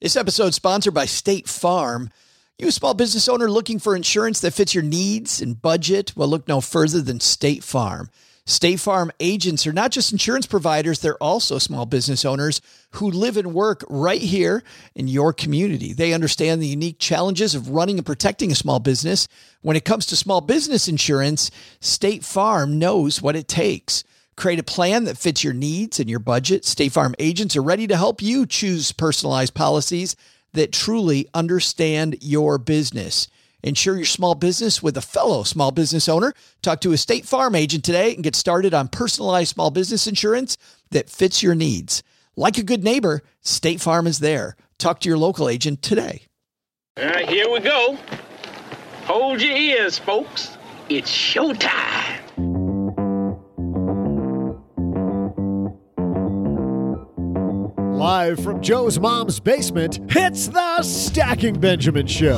This episode is sponsored by State Farm. You a small business owner looking for insurance that fits your needs and budget? Well, look no further than State Farm. State Farm agents are not just insurance providers, they're also small business owners who live and work right here in your community. They understand the unique challenges of running and protecting a small business. When it comes to small business insurance, State Farm knows what it takes. Create a plan that fits your needs and your budget. State Farm agents are ready to help you choose personalized policies that truly understand your business. Insure your small business with a fellow small business owner. Talk to a State Farm agent today and get started on personalized small business insurance that fits your needs. Like a good neighbor, State Farm is there. Talk to your local agent today. All right, here we go. Hold your ears, folks. It's showtime. Live from Joe's mom's basement, it's the Stacking Benjamin Show.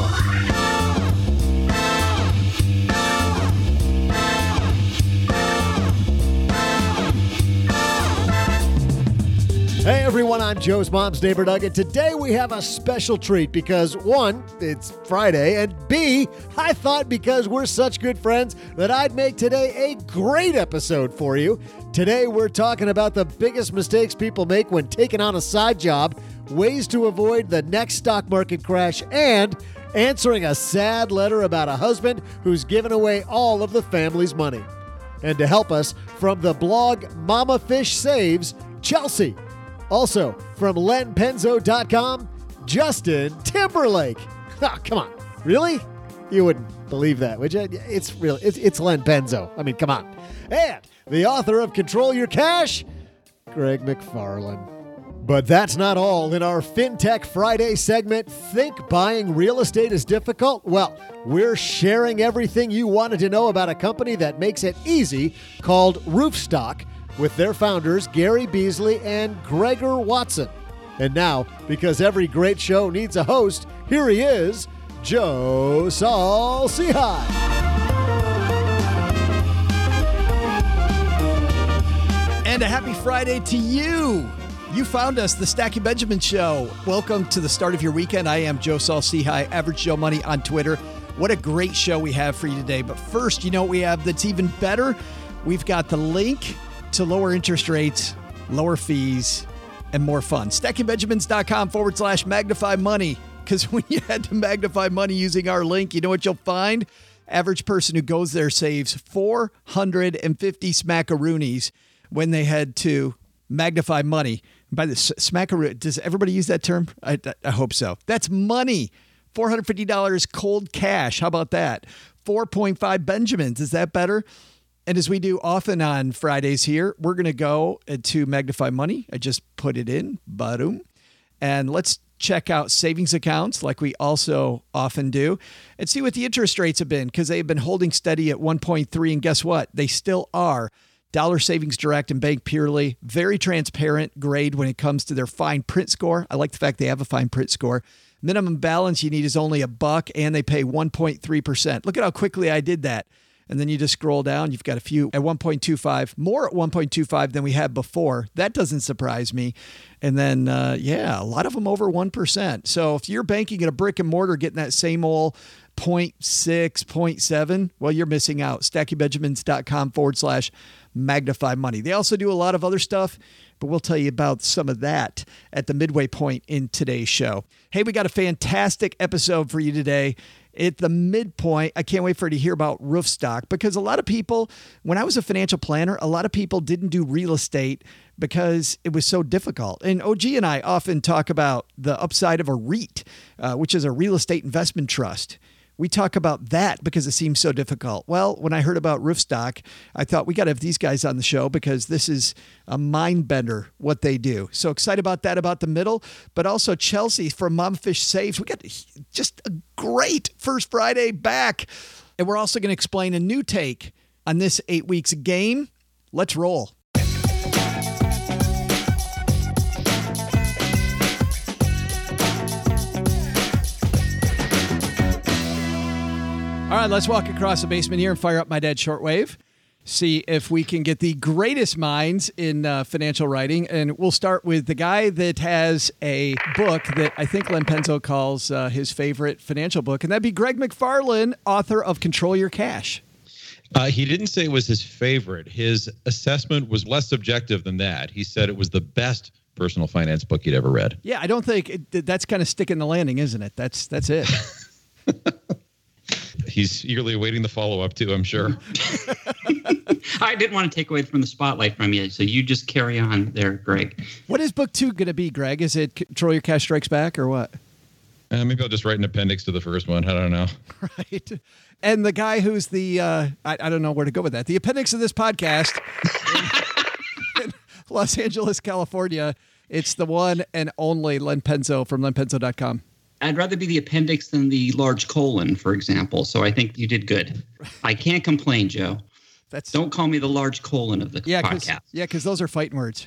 Hey everyone, I'm Joe's mom's neighbor Doug, and today we have a special treat because one, it's Friday, and B, I thought because we're such good friends that I'd make today a great episode for you. Today we're talking about the biggest mistakes people make when taking on a side job, ways to avoid the next stock market crash, and answering a sad letter about a husband who's given away all of the family's money. And to help us, from the blog Mama Fish Saves, Chelsea. Also, from lenpenzo.com, Justin Timberlake. Oh, come on. Really? You wouldn't believe that, would you? It's real. It's Len Penzo. I mean, come on. And the author of Control Your Cash, Greg McFarland. But that's not all. In our FinTech Friday segment, think buying real estate is difficult? Well, we're sharing everything you wanted to know about a company that makes it easy called Roofstock, with their founders, Gary Beasley and Gregor Watson. And now, because every great show needs a host, here he is, Joe Saul-Sehy. And a happy Friday to you. You found us, the Stacking Benjamin Show. Welcome to the start of your weekend. I am Joe Saul-Sehy, Average Joe Money on Twitter. What a great show we have for you today. But first, you know what we have that's even better? We've got the link to lower interest rates, lower fees, and more fun. StackingBenjamins.com/magnify money. Because when you head to Magnify Money using our link, you know what you'll find? Average person who goes there saves 450 smackaroonies when they head to Magnify Money. By the smackaroo, does everybody use that term? I hope so. That's money. $450 cold cash. How about that? 4.5 Benjamins. Is that better? And as we do often on Fridays here, we're going to go to Magnify Money. I just put it in, boom. And let's check out savings accounts like we also often do and see what the interest rates have been, because they've been holding steady at 1.3. And guess what? They still are. Dollar Savings Direct and Bank Purely, very transparent grade when it comes to their fine print score. I like the fact they have a fine print score. Minimum balance you need is only $1, and they pay 1.3%. Look at how quickly I did that. And then you just scroll down. You've got a few at 1.25, more at 1.25 than we had before. That doesn't surprise me. And then, a lot of them over 1%. So if you're banking at a brick and mortar getting that same old 0.6, 0.7, well, you're missing out. StackingBenjamins.com/magnify money. They also do a lot of other stuff, but we'll tell you about some of that at the midway point in today's show. Hey, we got a fantastic episode for you today. At the midpoint, I can't wait for you to hear about Roofstock, because a lot of people, when I was a financial planner, a lot of people didn't do real estate because it was so difficult. And OG and I often talk about the upside of a REIT, which is a real estate investment trust. We talk about that because it seems so difficult. Well, when I heard about Roofstock, I thought we got to have these guys on the show because this is a mind bender what they do. So excited about that, about the middle, but also Chelsea from Mama Fish Saves. We got just a great first Friday back. And we're also going to explain a new take on this 8 weeks game. Let's roll. All right, let's walk across the basement here and fire up my dad's shortwave. see if we can get the greatest minds in financial writing. And we'll start with the guy that has a book that I think Len Penzo calls his favorite financial book, and that'd be Greg McFarlane, author of Control Your Cash. He didn't say it was his favorite. His assessment was less subjective than that. He said it was the best personal finance book he'd ever read. Yeah, I don't think that's kind of sticking the landing, isn't it? That's it. He's eagerly awaiting the follow-up, too, I'm sure. I didn't want to take away from the spotlight from you, so you just carry on there, Greg. What is book 2 going to be, Greg? Is it Control Your Cash Strikes Back or what? Maybe I'll just write an appendix to the first one. I don't know. Right. And the guy who's the, I don't know where to go with that. The appendix of this podcast in Los Angeles, California, it's the one and only Len Penzo from lenpenzo.com. I'd rather be the appendix than the large colon, for example. So I think you did good. I can't complain, Joe. Don't call me the large colon of the podcast. Yeah, because those are fighting words.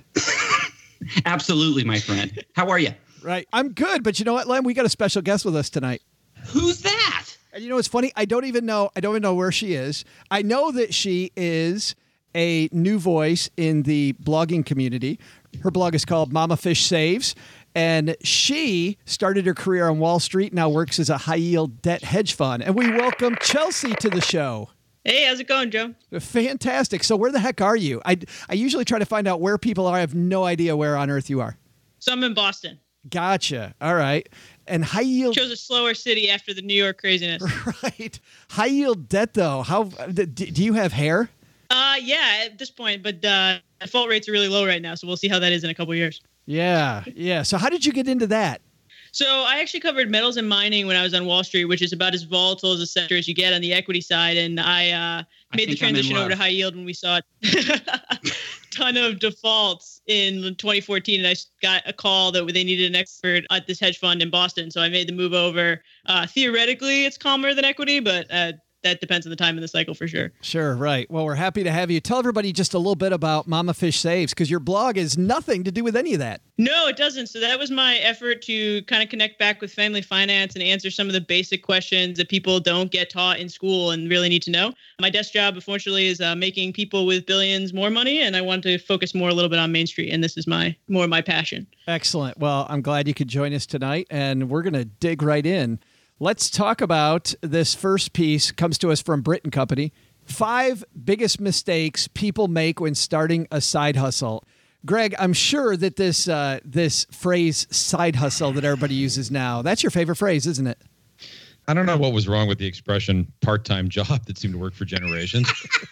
Absolutely, my friend. How are you? Right. I'm good. But you know what, Len? We got a special guest with us tonight. Who's that? And you know what's funny? I don't even know where she is. I know that she is a new voice in the blogging community. Her blog is called Mama Fish Saves. And she started her career on Wall Street, now works as a high-yield debt hedge fund. And we welcome Chelsea to the show. Hey, how's it going, Joe? Fantastic. So where the heck are you? I usually try to find out where people are. I have no idea where on earth you are. So I'm in Boston. Gotcha. All right. And high-yield... Chose a slower city after the New York craziness. Right. High-yield debt, though. How do you have hair? Yeah, at this point. But default rates are really low right now, so we'll see how that is in a couple of years. Yeah. So how did you get into that? So I actually covered metals and mining when I was on Wall Street, which is about as volatile as a sector as you get on the equity side. And I made the transition over to high yield when we saw a ton of defaults in 2014. And I got a call that they needed an expert at this hedge fund in Boston. So I made the move over. Theoretically, it's calmer than equity, but that depends on the time in the cycle for sure. Sure, right. Well, we're happy to have you. Tell everybody just a little bit about Mama Fish Saves, because your blog has nothing to do with any of that. No, it doesn't. So that was my effort to kind of connect back with family finance and answer some of the basic questions that people don't get taught in school and really need to know. My desk job, unfortunately, is making people with billions more money, and I want to focus more a little bit on Main Street, and this is more my passion. Excellent. Well, I'm glad you could join us tonight, and we're going to dig right in. Let's talk about this first piece. Comes to us from Brit & Company. 5 biggest mistakes people make when starting a side hustle. Greg, I'm sure that this phrase side hustle that everybody uses now, that's your favorite phrase, isn't it? I don't know what was wrong with the expression part-time job that seemed to work for generations.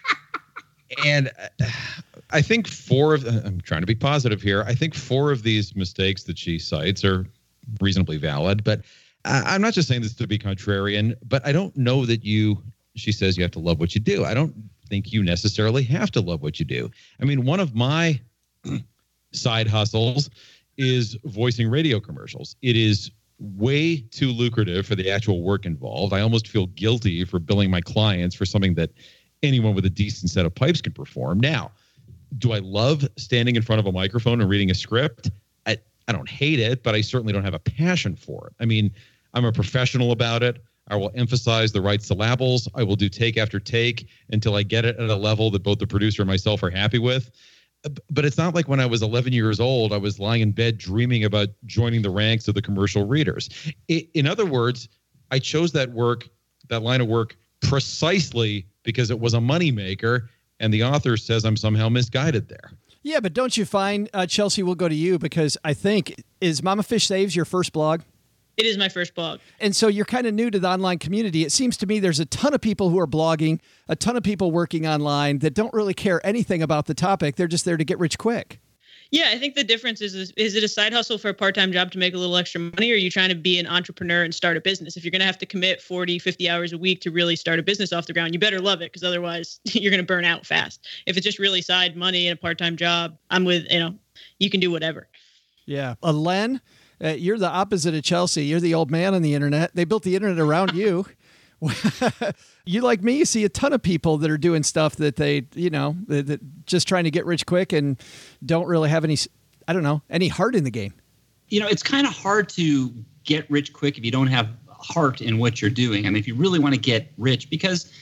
And I think I'm trying to be positive here. I think 4 of these mistakes that she cites are reasonably valid, but I'm not just saying this to be contrarian, but I don't know that she says you have to love what you do. I don't think you necessarily have to love what you do. I mean, one of my side hustles is voicing radio commercials. It is way too lucrative for the actual work involved. I almost feel guilty for billing my clients for something that anyone with a decent set of pipes can perform. Now, do I love standing in front of a microphone and reading a script? I don't hate it, but I certainly don't have a passion for it. I mean, I'm a professional about it. I will emphasize the right syllables. I will do take after take until I get it at a level that both the producer and myself are happy with. But it's not like when I was 11 years old, I was lying in bed dreaming about joining the ranks of the commercial readers. In other words, I chose that line of work precisely because it was a moneymaker, and the author says I'm somehow misguided there. Yeah, but don't you find, Chelsea, we'll go to you, because I think, is Mama Fish Saves your first blog? It is my first blog. And so you're kind of new to the online community. It seems to me there's a ton of people who are blogging, a ton of people working online that don't really care anything about the topic. They're just there to get rich quick. Yeah, I think the difference is it a side hustle for a part-time job to make a little extra money, or are you trying to be an entrepreneur and start a business? If you're going to have to commit 40, 50 hours a week to really start a business off the ground, you better love it, because otherwise you're going to burn out fast. If it's just really side money and a part-time job, you can do whatever. Yeah. Len, you're the opposite of Chelsea. You're the old man on the internet. They built the internet around you. You, like me, you see a ton of people that are doing stuff that that just trying to get rich quick and don't really have any heart in the game. It's kind of hard to get rich quick if you don't have heart in what you're doing. I mean, if you really want to get rich, because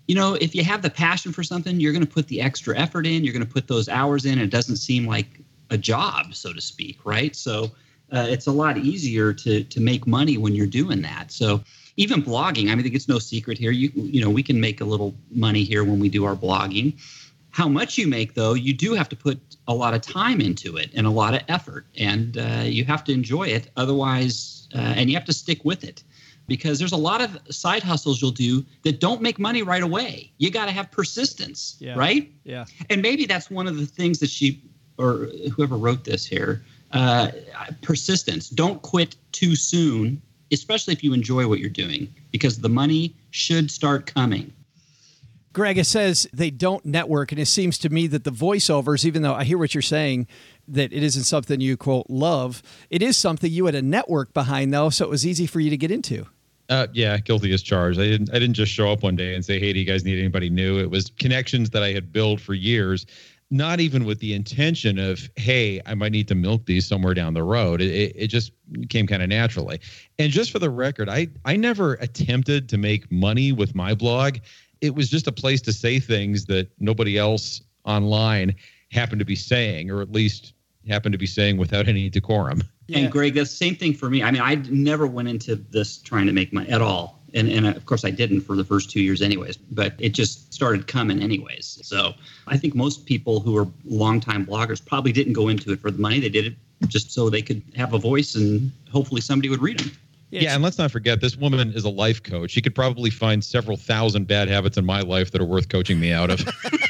if you have the passion for something, you're going to put the extra effort in. You're going to put those hours in. It doesn't seem like a job, so to speak, right? So it's a lot easier to make money when you're doing that. So even blogging, I mean, I think it's no secret here. We can make a little money here when we do our blogging. How much you make, though, you do have to put a lot of time into it and a lot of effort, and you have to enjoy it. Otherwise, and you have to stick with it. Because there's a lot of side hustles you'll do that don't make money right away. You got to have persistence, right? Yeah. And maybe that's one of the things that she or whoever wrote this here, persistence. Don't quit too soon, especially if you enjoy what you're doing, because the money should start coming. Greg, it says they don't network, and it seems to me that the voiceovers, even though I hear what you're saying, that it isn't something you, quote, love, it is something you had a network behind, though, so it was easy for you to get into. Yeah, guilty as charged. I didn't just show up one day and say, hey, do you guys need anybody new? It was connections that I had built for years, not even with the intention of, hey, I might need to milk these somewhere down the road. It just came kind of naturally. And just for the record, I never attempted to make money with my blog. It was just a place to say things that nobody else online happened to be saying, or at least happened to be saying without any decorum. Yeah. And Greg, that's the same thing for me. I mean, I never went into this trying to make money at all. And of course I didn't for the first 2 years anyways, but it just started coming anyways. So I think most people who are longtime bloggers probably didn't go into it for the money. They did it just so they could have a voice and hopefully somebody would read them. Yeah, and let's not forget, this woman is a life coach. She could probably find several thousand bad habits in my life that are worth coaching me out of.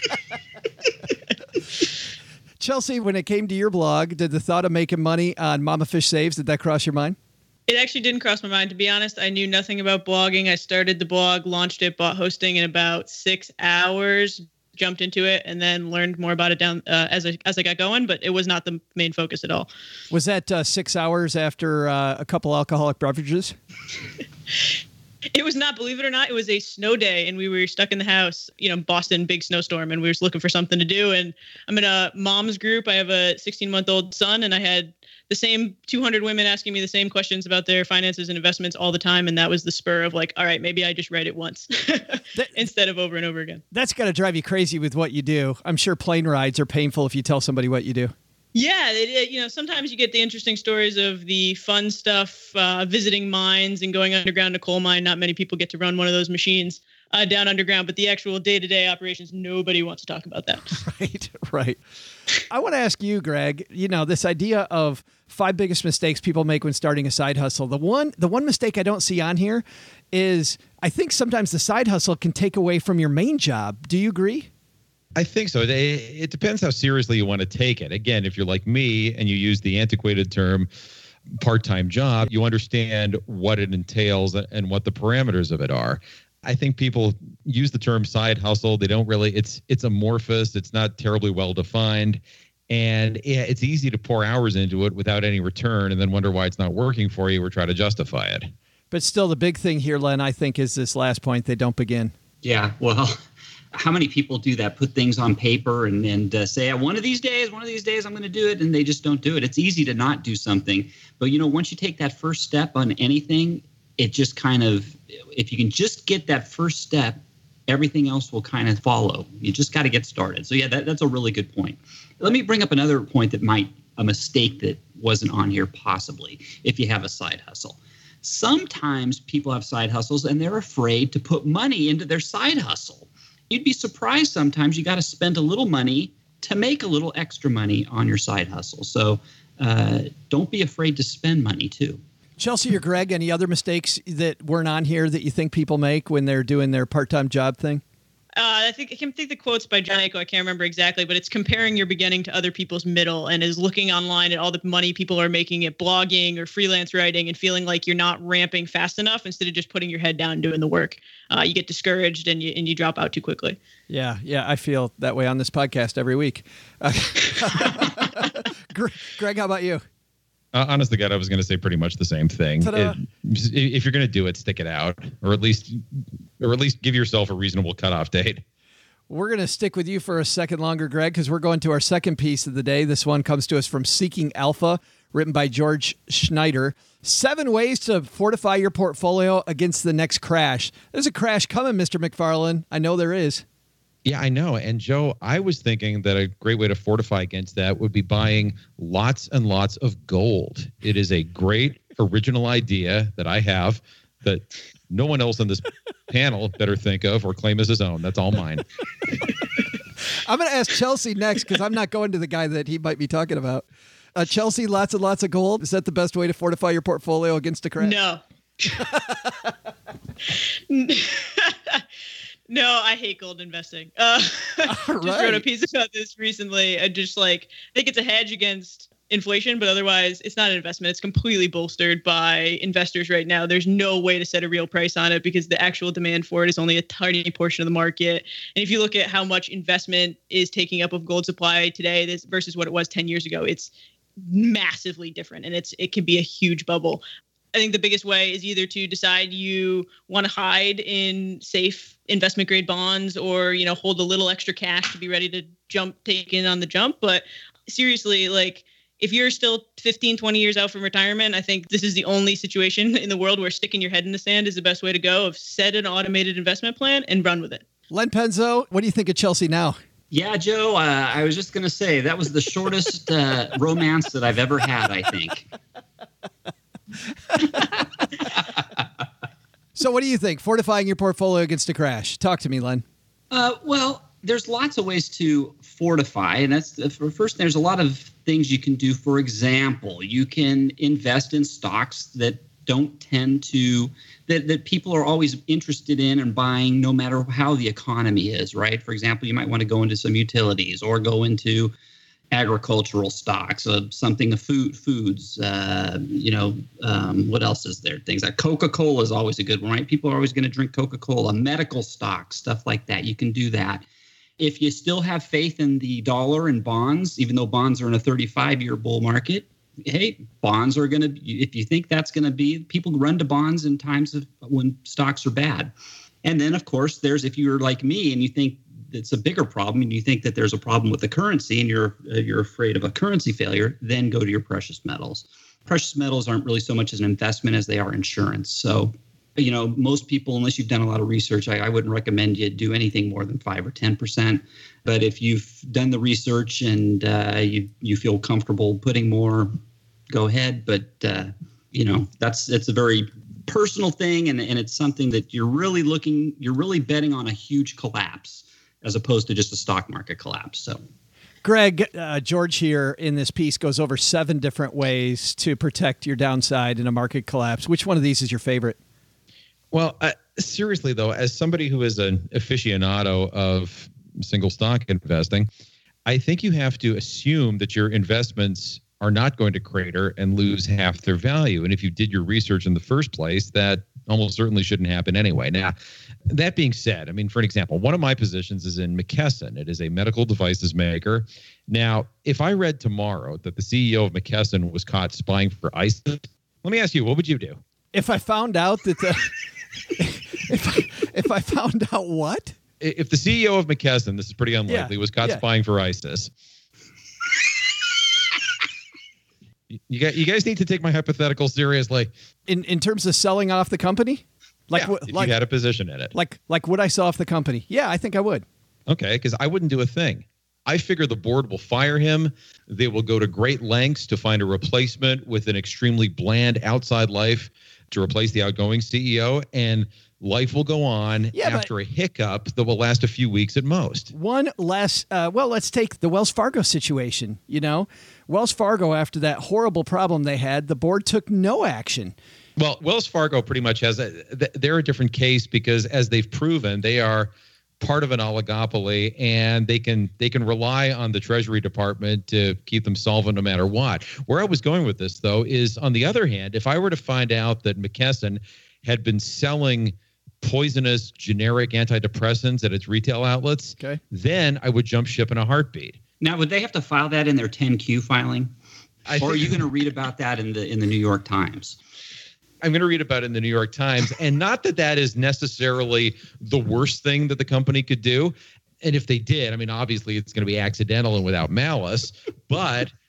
Chelsea, when it came to your blog, did the thought of making money on Mama Fish Saves, did that cross your mind? It actually didn't cross my mind. To be honest, I knew nothing about blogging. I started the blog, launched it, bought hosting in about 6 hours, jumped into it, and then learned more about it as I got going. But it was not the main focus at all. Was that 6 hours after a couple alcoholic beverages? It was not, believe it or not. It was a snow day, and we were stuck in the house. Boston, big snowstorm, and we were just looking for something to do. And I'm in a mom's group. I have a 16-month-old son, and I had the same 200 women asking me the same questions about their finances and investments all the time. And that was the spur of like, all right, maybe I just write it once instead of over and over again. That's got to drive you crazy with what you do. I'm sure plane rides are painful if you tell somebody what you do. Yeah, sometimes you get the interesting stories of the fun stuff, visiting mines and going underground to coal mine. Not many people get to run one of those machines down underground, but the actual day-to-day operations, nobody wants to talk about that. Right. I want to ask you, Greg, this idea of 5 biggest mistakes people make when starting a side hustle. The one mistake I don't see on here is I think sometimes the side hustle can take away from your main job. Do you agree? I think so. It depends how seriously you want to take it. Again, if you're like me and you use the antiquated term part-time job, you understand what it entails and what the parameters of it are. I think people use the term side hustle. They don't really, it's amorphous. It's not terribly well defined. And it's easy to pour hours into it without any return and then wonder why it's not working for you or try to justify it. But still, the big thing here, Len, I think, is this last point: they don't begin. Yeah, well, how many people do that? Put things on paper and say, one of these days, I'm going to do it, and they just don't do it. It's easy to not do something. But, once you take that first step on anything, it just kind of, if you can just get that first step, everything else will kind of follow. You just got to get started. So, yeah, that's a really good point. Let me bring up another point a mistake that wasn't on here possibly, if you have a side hustle. Sometimes people have side hustles and they're afraid to put money into their side hustle. You'd be surprised sometimes you got to spend a little money to make a little extra money on your side hustle. So don't be afraid to spend money too. Chelsea or Greg, any other mistakes that weren't on here that you think people make when they're doing their part-time job thing? I can think the quote's by John Aiko. I can't remember exactly, but it's comparing your beginning to other people's middle, and is looking online at all the money people are making at blogging or freelance writing and feeling like you're not ramping fast enough instead of just putting your head down and doing the work. You get discouraged and you drop out too quickly. Yeah, I feel that way on this podcast every week. Greg, how about you? Honest to God, I was going to say pretty much the same thing. If you're going to do it, stick it out, or at least give yourself a reasonable cutoff date. We're going to stick with you for a second longer, Greg, because we're going to our second piece of the day. This one comes to us from Seeking Alpha. written by George Schneider. 7 ways to fortify your portfolio against the next crash. There's a crash coming, Mr. McFarland. I know there is. Yeah, I know. And Joe, I was thinking that a great way to fortify against that would be buying lots and lots of gold. It is a great original idea that I have that no one else on this panel better think of or claim as his own. That's all mine. I'm going to ask Chelsea next because I'm not going to the guy that he might be talking about. Chelsea, lots and lots of gold. Is that the best way to fortify your portfolio against a crash? No. No, I hate gold investing. Just wrote a piece about this recently. I think it's a hedge against inflation, but otherwise it's not an investment. It's completely bolstered by investors right now. There's no way to set a real price on it because the actual demand for it is only a tiny portion of the market. And if you look at how much investment is taking up of gold supply today versus what it was 10 years ago, it's massively different, and it can be a huge bubble. I think the biggest way is either to decide you want to hide in safe investment grade bonds or, hold a little extra cash to be ready to take in on the jump. But seriously, if you're still 15, 20 years out from retirement, I think this is the only situation in the world where sticking your head in the sand is the best way to go. Set an automated investment plan and run with it. Len Penzo, what do you think of Chelsea now? Yeah, Joe, I was just going to say that was the shortest romance that I've ever had, I think. So what do you think? Fortifying your portfolio against a crash. Talk to me, Len. Well, there's lots of ways to fortify. And that's first, there's a lot of things you can do. For example, you can invest in stocks that don't tend to that people are always interested in and buying no matter how the economy is, right? For example, you might want to go into some utilities or go into agricultural stocks, something of foods, what else is there? Things like Coca-Cola is always a good one, right? People are always going to drink Coca-Cola, medical stocks, stuff like that. You can do that. If you still have faith in the dollar and bonds, even though bonds are in a 35-year bull market, hey, bonds are going to, if you think that's going to be, people run to bonds in times of when stocks are bad. And then, of course, if you're like me and you think it's a bigger problem and you think that there's a problem with the currency and you're afraid of a currency failure, then go to your precious metals. Precious metals aren't really so much as an investment as they are insurance. So, most people, unless you've done a lot of research, I wouldn't recommend you do anything more than 5 or 10%. But if you've done the research and you feel comfortable putting more, go ahead. But it's a very personal thing, and it's something that you're really betting on a huge collapse as opposed to just a stock market collapse. So, Greg, George here in this piece goes over 7 different ways to protect your downside in a market collapse. Which one of these is your favorite? Well, seriously, though, as somebody who is an aficionado of single stock investing, I think you have to assume that your investments are not going to crater and lose half their value. And if you did your research in the first place, that almost certainly shouldn't happen anyway. Now, that being said, for an example, one of my positions is in McKesson. It is a medical devices maker. Now, if I read tomorrow that the CEO of McKesson was caught spying for ISIS, let me ask you, what would you do? If I found out that if I found out what? If the CEO of McKesson, this is pretty unlikely, was caught spying for ISIS. You guys need to take my hypothetical seriously. In terms of selling off the company? If you had a position in it. Like would I sell off the company? Yeah, I think I would. Okay, because I wouldn't do a thing. I figure the board will fire him. They will go to great lengths to find a replacement with an extremely bland outside life to replace the outgoing CEO, and life will go on after a hiccup that will last a few weeks at most. One less, let's take the Wells Fargo situation. Wells Fargo, after that horrible problem they had, the board took no action. Well, Wells Fargo pretty much they're a different case because, as they've proven, they are part of an oligopoly, and they can rely on the Treasury Department to keep them solvent no matter what. Where I was going with this, though, is on the other hand, if I were to find out that McKesson had been selling poisonous generic antidepressants at its retail outlets, then I would jump ship in a heartbeat. Now, would they have to file that in their 10Q filing? Or are you going to read about that in the New York Times? I'm going to read about it in the New York Times, and not that is necessarily the worst thing that the company could do. And if they did, obviously it's going to be accidental and without malice, but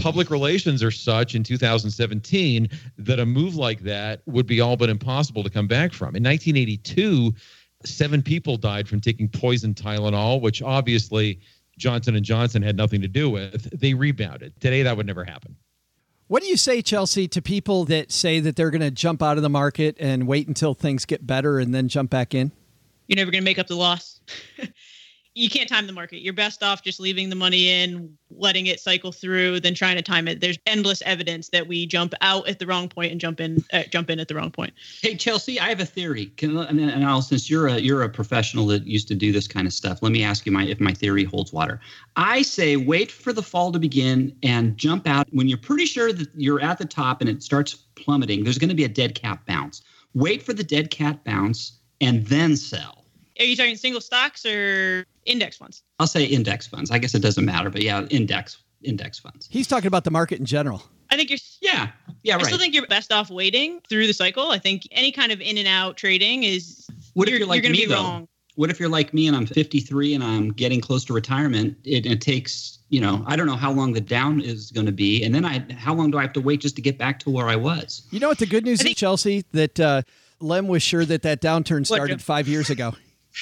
public relations are such in 2017 that a move like that would be all but impossible to come back from. In 1982, 7 people died from taking poison Tylenol, which obviously Johnson & Johnson had nothing to do with. They rebounded. Today, that would never happen. What do you say, Chelsea, to people that say that they're going to jump out of the market and wait until things get better and then jump back in? You're never going to make up the loss. You can't time the market. You're best off just leaving the money in, letting it cycle through, than trying to time it. There's endless evidence that we jump out at the wrong point and jump in at the wrong point. Hey, Chelsea, I have a theory. Since you're a professional that used to do this kind of stuff, let me ask you if my theory holds water. I say wait for the fall to begin and jump out when you're pretty sure that you're at the top and it starts plummeting. There's going to be a dead cat bounce. Wait for the dead cat bounce and then sell. Are you talking single stocks or index funds? I'll say index funds. I guess it doesn't matter, but yeah, index funds. He's talking about the market in general. I think you're. Yeah, right. I still think you're best off waiting through the cycle. I think any kind of in and out trading is. What if you're like going to me, be though? wrong. What if you're like me and I'm 53 and I'm getting close to retirement? It takes, I don't know how long the down is going to be, and then how long do I have to wait just to get back to where I was? You know what the good news is, Chelsea? That Lem was sure that downturn started 5 years ago.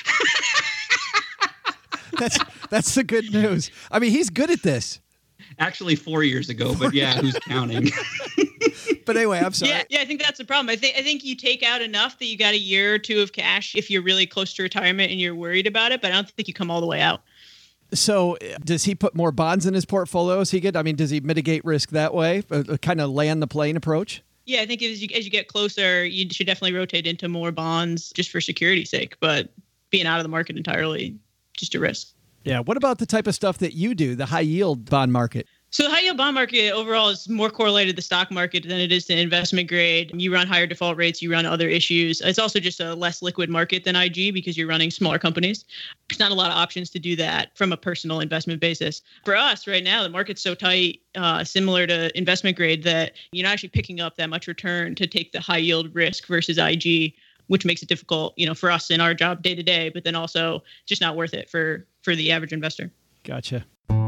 That's the good news. I mean, he's good at this. Actually, 4 years ago, but yeah, who's counting? But anyway, I'm sorry. Yeah, I think that's the problem. I think you take out enough that you got a year or two of cash if you're really close to retirement and you're worried about it, but I don't think you come all the way out. So does he put more bonds in his portfolio as he get? I mean, does he mitigate risk that way? Kind of land the plane approach? Yeah, I think as you get closer, you should definitely rotate into more bonds just for security's sake, but being out of the market entirely, just a risk. Yeah. What about the type of stuff that you do, the high yield bond market? So the high yield bond market overall is more correlated to the stock market than it is to investment grade. You run higher default rates, you run other issues. It's also just a less liquid market than IG because you're running smaller companies. There's not a lot of options to do that from a personal investment basis. For us right now, the market's so tight, similar to investment grade, that you're not actually picking up that much return to take the high yield risk versus IG, which makes it difficult, for us in our job day to day, but then also just not worth it for the average investor. Gotcha.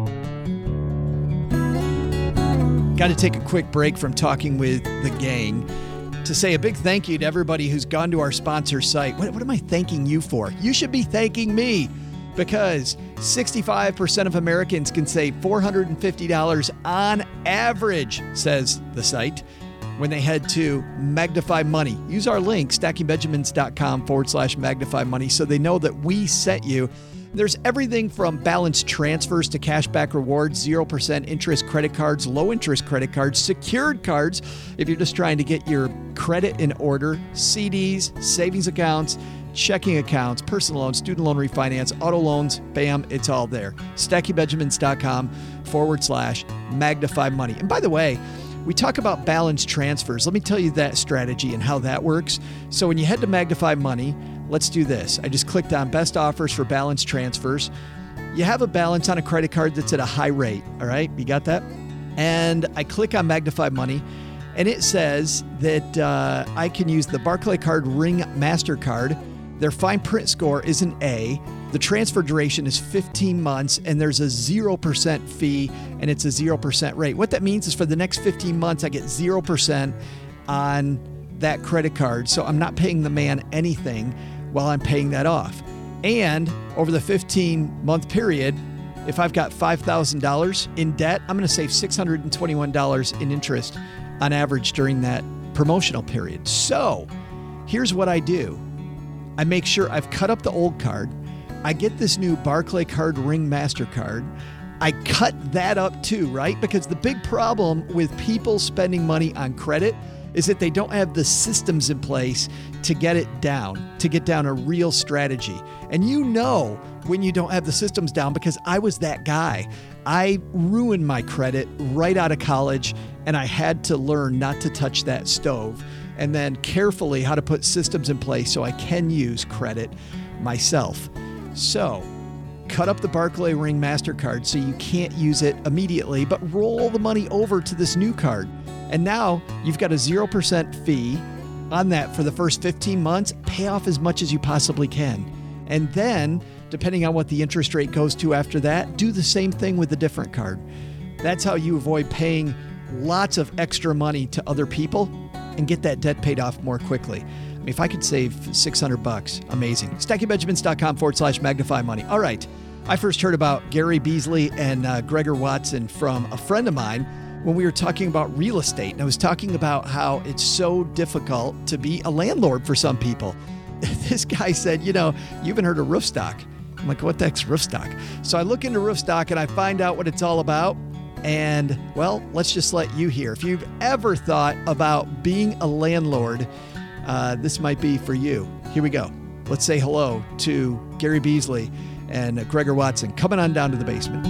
Got to take a quick break from talking with the gang to say a big thank you to everybody who's gone to our sponsor site. What am I thanking you for? You should be thanking me, because 65% of Americans can save $450 on average, says the site, when they head to Magnify Money. Use our link, stackingbenjamins.com/Magnify Money, so they know that we sent you. There's everything from balance transfers to cashback rewards, 0% interest credit cards, low interest credit cards, secured cards if you're just trying to get your credit in order, CDs, savings accounts, checking accounts, personal loans, student loan refinance, auto loans, bam, it's all there. stackingbenjamins.com/Magnify Money. And by the way, we talk about balance transfers. Let me tell you that strategy and how that works. So when you head to Magnify Money, let's do this. I just clicked on best offers for balance transfers. You have a balance on a credit card that's at a high rate. All right, you got that? And I click on Magnify Money, and it says that I can use the Barclaycard Ring MasterCard. Their fine print score is an A. The transfer duration is 15 months, and there's a 0% fee, and it's a 0% rate. What that means is for the next 15 months, I get 0% on that credit card. So I'm not paying the man anything while I'm paying that off. And over the 15-month period, if I've got $5,000 in debt, I'm going to save $621 in interest on average during that promotional period. So here's what I do. I make sure I've cut up the old card. I get this new Barclaycard Ring MasterCard. I cut that up too, right? Because the big problem with people spending money on credit is that they don't have the systems in place to get it down, to get down a real strategy. And when you don't have the systems down, because I was that guy. I ruined my credit right out of college, and I had to learn not to touch that stove, and then carefully how to put systems in place so I can use credit myself. So cut up the Barclay Ring MasterCard so you can't use it immediately, but roll the money over to this new card. And now you've got a 0% fee on that for the first 15 months. Pay off as much as you possibly can. And then, depending on what the interest rate goes to after that, do the same thing with a different card. That's how you avoid paying lots of extra money to other people and get that debt paid off more quickly. I mean, if I could save $600, amazing. StackingBenjamins.com/magnify money. All right. I first heard about Gary Beasley and Gregor Watson from a friend of mine when we were talking about real estate. And I was talking about how it's so difficult to be a landlord for some people. This guy said, you haven't heard of Roofstock. I'm like, what the heck's Roofstock? So I look into Roofstock and I find out what it's all about. And, well, let's just let you hear. If you've ever thought about being a landlord, this might be for you. Here we go. Let's say hello to Gary Beasley and Gregor Watson coming on down to the basement.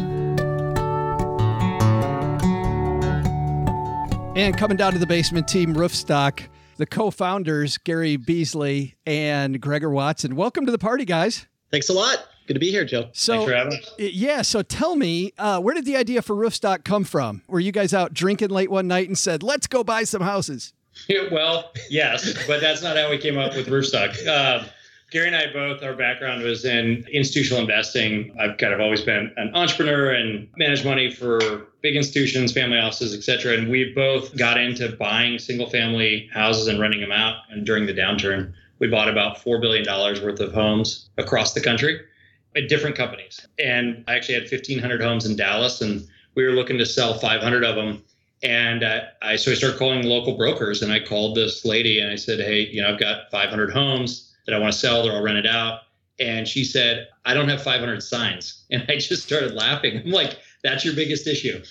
And coming down to the basement, Team Roofstock, the co-founders, Gary Beasley and Gregor Watson. Welcome to the party, guys. Thanks a lot. Good to be here, Joe. So, thanks for having us. Yeah, so tell me, where did the idea for Roofstock come from? Were you guys out drinking late one night and said, let's go buy some houses? Well, yes, but that's not how we came up with Roofstock. Gary and I both, our background was in institutional investing. I've kind of always been an entrepreneur and managed money for big institutions, family offices, et cetera. And we both got into buying single family houses and renting them out. And during the downturn, we bought about $4 billion worth of homes across the country at different companies. And I actually had 1,500 homes in Dallas, and we were looking to sell 500 of them. And I started calling local brokers, and I called this lady and I said, hey, I've got 500 homes that I want to sell. They're all rented out. And she said, I don't have 500 signs. And I just started laughing. I'm like, that's your biggest issue.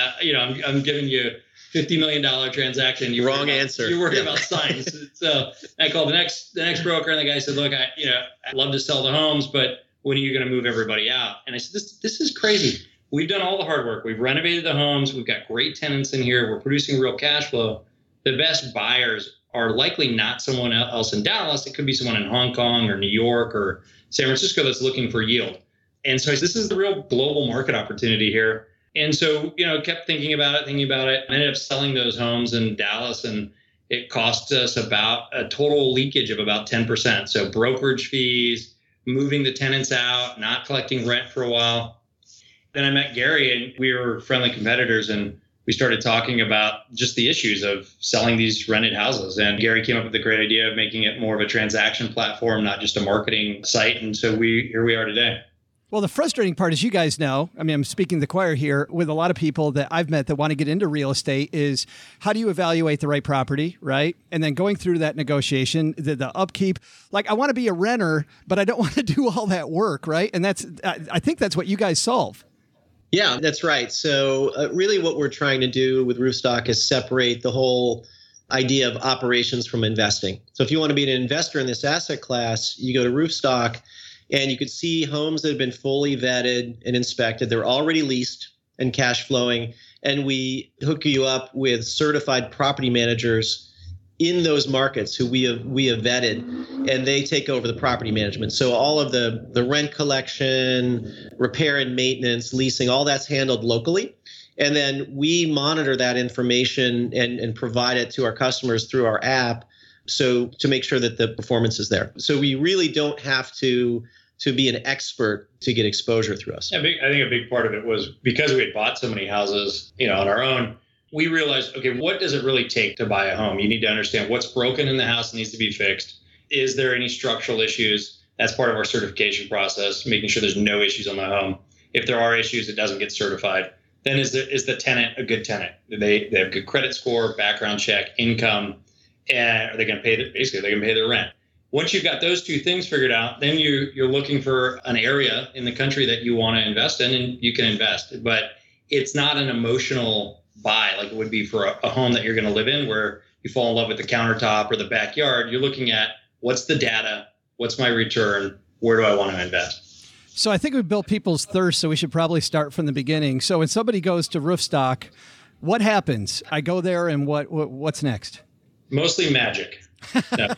I'm giving you $50 million transaction. Wrong answer. You're worried about signs. So I called the next broker, and the guy said, look, I'd love to sell the homes, but when are you going to move everybody out? And I said, this is crazy. We've done all the hard work. We've renovated the homes. We've got great tenants in here. We're producing real cash flow. The best buyers are likely not someone else in Dallas. It could be someone in Hong Kong or New York or San Francisco that's looking for yield. And so this is the real global market opportunity here. And so, kept thinking about it. I ended up selling those homes in Dallas, and it cost us about a total leakage of about 10%. So brokerage fees, moving the tenants out, not collecting rent for a while. Then I met Gary, and we were friendly competitors, and we started talking about just the issues of selling these rented houses. And Gary came up with the great idea of making it more of a transaction platform, not just a marketing site. And so here we are today. Well, the frustrating part, as you guys know, I mean, I'm speaking the choir here with a lot of people that I've met that want to get into real estate, is how do you evaluate the right property, right? And then going through that negotiation, the upkeep. Like, I want to be a renter, but I don't want to do all that work, right? And I think that's what you guys solve. Yeah, that's right. So really what we're trying to do with Roofstock is separate the whole idea of operations from investing. So if you want to be an investor in this asset class, you go to Roofstock, and you could see homes that have been fully vetted and inspected. They're already leased and cash flowing. And we hook you up with certified property managers in those markets who we have vetted, and they take over the property management. So all of the rent collection, repair and maintenance, leasing, all that's handled locally. And then we monitor that information and provide it to our customers through our app, so to make sure that the performance is there. So we really don't have to be an expert to get exposure through us. I think a big part of it was because we had bought so many houses, on our own. We realized, okay, what does it really take to buy a home? You need to understand what's broken in the house that needs to be fixed. Is there any structural issues? That's part of our certification process, making sure there's no issues on the home. If there are issues, it doesn't get certified. Then is the tenant a good tenant? They have good credit score, background check, income, and are they going to pay? Basically, they're going to pay their rent. Once you've got those two things figured out, then you're looking for an area in the country that you want to invest in, and you can invest. But it's not an emotional buy like it would be for a home that you're going to live in, where you fall in love with the countertop or the backyard. You're looking at what's the data, what's my return, where do I want to invest? So I think we've built people's thirst, so we should probably start from the beginning. So when somebody goes to Roofstock, what happens? I go there, and what's next? Mostly magic. No.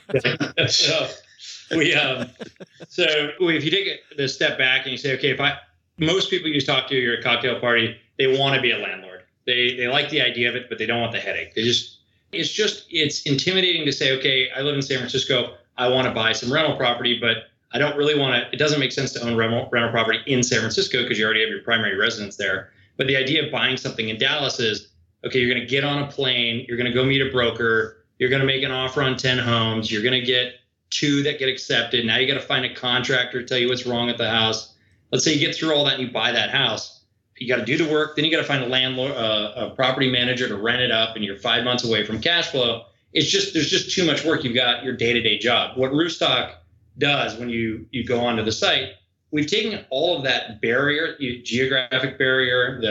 So if you take the step back and you say, okay, most people you talk to, you're at a cocktail party, they want to be a landlord. They like the idea of it, but they don't want the headache. It's intimidating to say, okay, I live in San Francisco. I want to buy some rental property, but I don't really want to. It doesn't make sense to own rental property in San Francisco because you already have your primary residence there. But the idea of buying something in Dallas is, okay, you're going to get on a plane, you're going to go meet a broker, you're going to make an offer on 10 homes, you're going to get 2 that get accepted. Now you got to find a contractor to tell you what's wrong at the house. Let's say you get through all that and you buy that house. You got to do the work. Then you got to find a landlord, a property manager to rent it up, and you're 5 months away from cash flow. There's just too much work. You've got your day-to-day job. What Roofstock does when you go onto the site, we've taken all of that barrier, geographic barrier,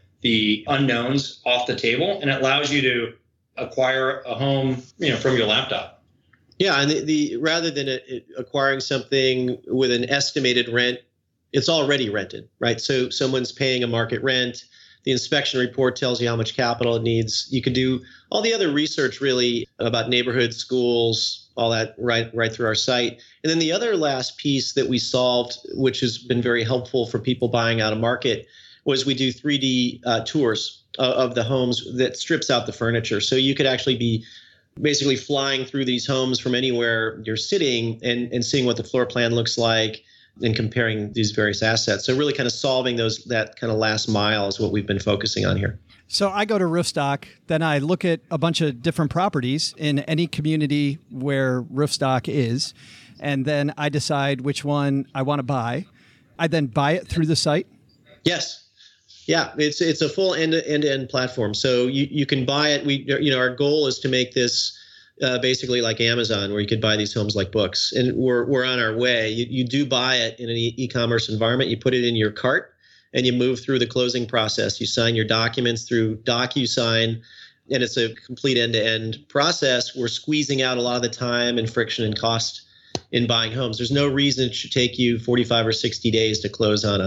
the unknowns off the table, and it allows you to acquire a home, from your laptop. Yeah, and the rather than acquiring something with an estimated rent, it's already rented, right? So someone's paying a market rent. The inspection report tells you how much capital it needs. You could do all the other research really about neighborhoods, schools, all that right through our site. And then the other last piece that we solved, which has been very helpful for people buying out of market, was we do 3D tours of the homes that strips out the furniture. So you could actually be basically flying through these homes from anywhere you're sitting and seeing what the floor plan looks like and comparing these various assets. So really kind of solving that kind of last mile is what we've been focusing on here. So I go to Roofstock, then I look at a bunch of different properties in any community where Roofstock is, and then I decide which one I want to buy. I then buy it through the site? Yes. Yeah, it's a full end-to-end platform. So you can buy it. Our goal is to make this basically like Amazon, where you could buy these homes like books, and we're on our way. You do buy it in an e-commerce environment. You put it in your cart, and you move through the closing process. You sign your documents through DocuSign, and it's a complete end-to-end process. We're squeezing out a lot of the time and friction and cost in buying homes. There's no reason it should take you 45 or 60 days to close on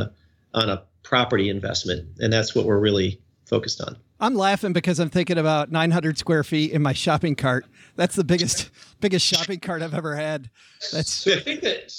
a property investment, and that's what we're really focused on. I'm laughing because I'm thinking about 900 square feet in my shopping cart. That's the biggest shopping cart I've ever had. So I think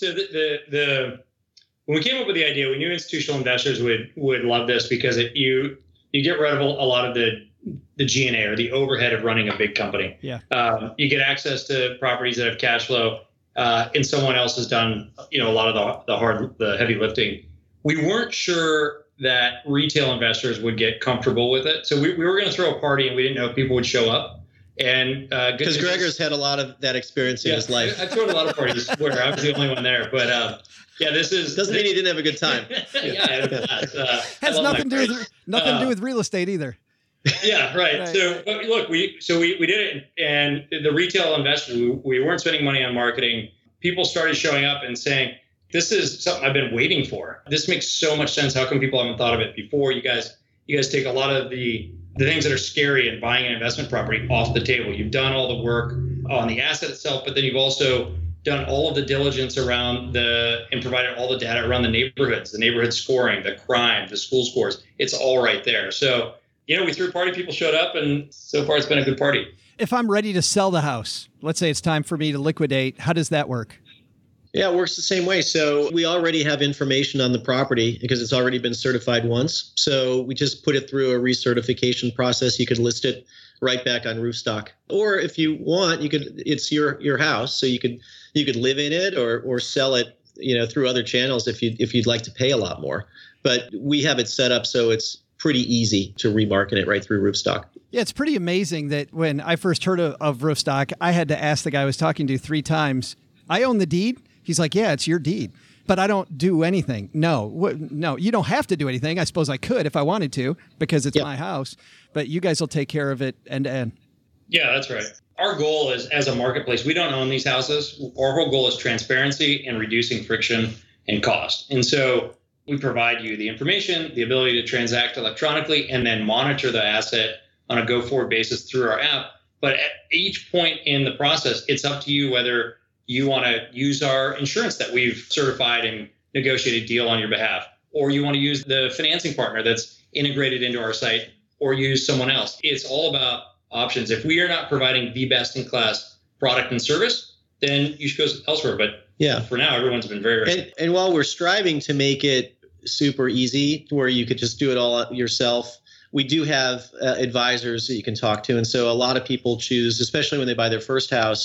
that when we came up with the idea, we knew institutional investors would love this because you get rid of a lot of the G&A or the overhead of running a big company. Yeah. You get access to properties that have cash flow, and someone else has done a lot of the heavy lifting. We weren't sure that retail investors would get comfortable with it. So we were going to throw a party, and we didn't know if people would show up. And because Gregor's had a lot of that experience in his life. I've thrown a lot of parties where I was the only one there. But doesn't mean he didn't have a good time. Yeah, I had a blast. Has nothing to do with real estate either. Yeah, right. So look, we did it, and the retail investors, we weren't spending money on marketing. People started showing up and saying, "This is something I've been waiting for. This makes so much sense. How come people haven't thought of it before?" You guys take a lot of the things that are scary in buying an investment property off the table. You've done all the work on the asset itself, but then you've also done all of the diligence around and provided all the data around the neighborhoods, the neighborhood scoring, the crime, the school scores. It's all right there. So, we threw a party, people showed up, and so far it's been a good party. If I'm ready to sell the house, let's say it's time for me to liquidate, how does that work? Yeah, it works the same way. So we already have information on the property because it's already been certified once. So we just put it through a recertification process. You could list it right back on Roofstock. Or if you want, it's your house. So you could live in it or sell it, through other channels if you'd like to pay a lot more. But we have it set up so it's pretty easy to remarket it right through Roofstock. Yeah, it's pretty amazing that when I first heard of Roofstock, I had to ask the guy I was talking to 3 times, I own the deed? He's like, yeah, it's your deed, but I don't do anything. No, you don't have to do anything. I suppose I could if I wanted to because it's my house, but you guys will take care of it end to end. Yeah, that's right. Our goal is, as a marketplace, we don't own these houses. Our whole goal is transparency and reducing friction and cost. And so we provide you the information, the ability to transact electronically, and then monitor the asset on a go-forward basis through our app. But at each point in the process, it's up to you whether you want to use our insurance that we've certified and negotiated deal on your behalf, or you want to use the financing partner that's integrated into our site, or use someone else. It's all about options. If we are not providing the best-in-class product and service, then you should go elsewhere. But for now, everyone's been very, very and while we're striving to make it super easy where you could just do it all yourself, we do have advisors that you can talk to. And so a lot of people choose, especially when they buy their first house,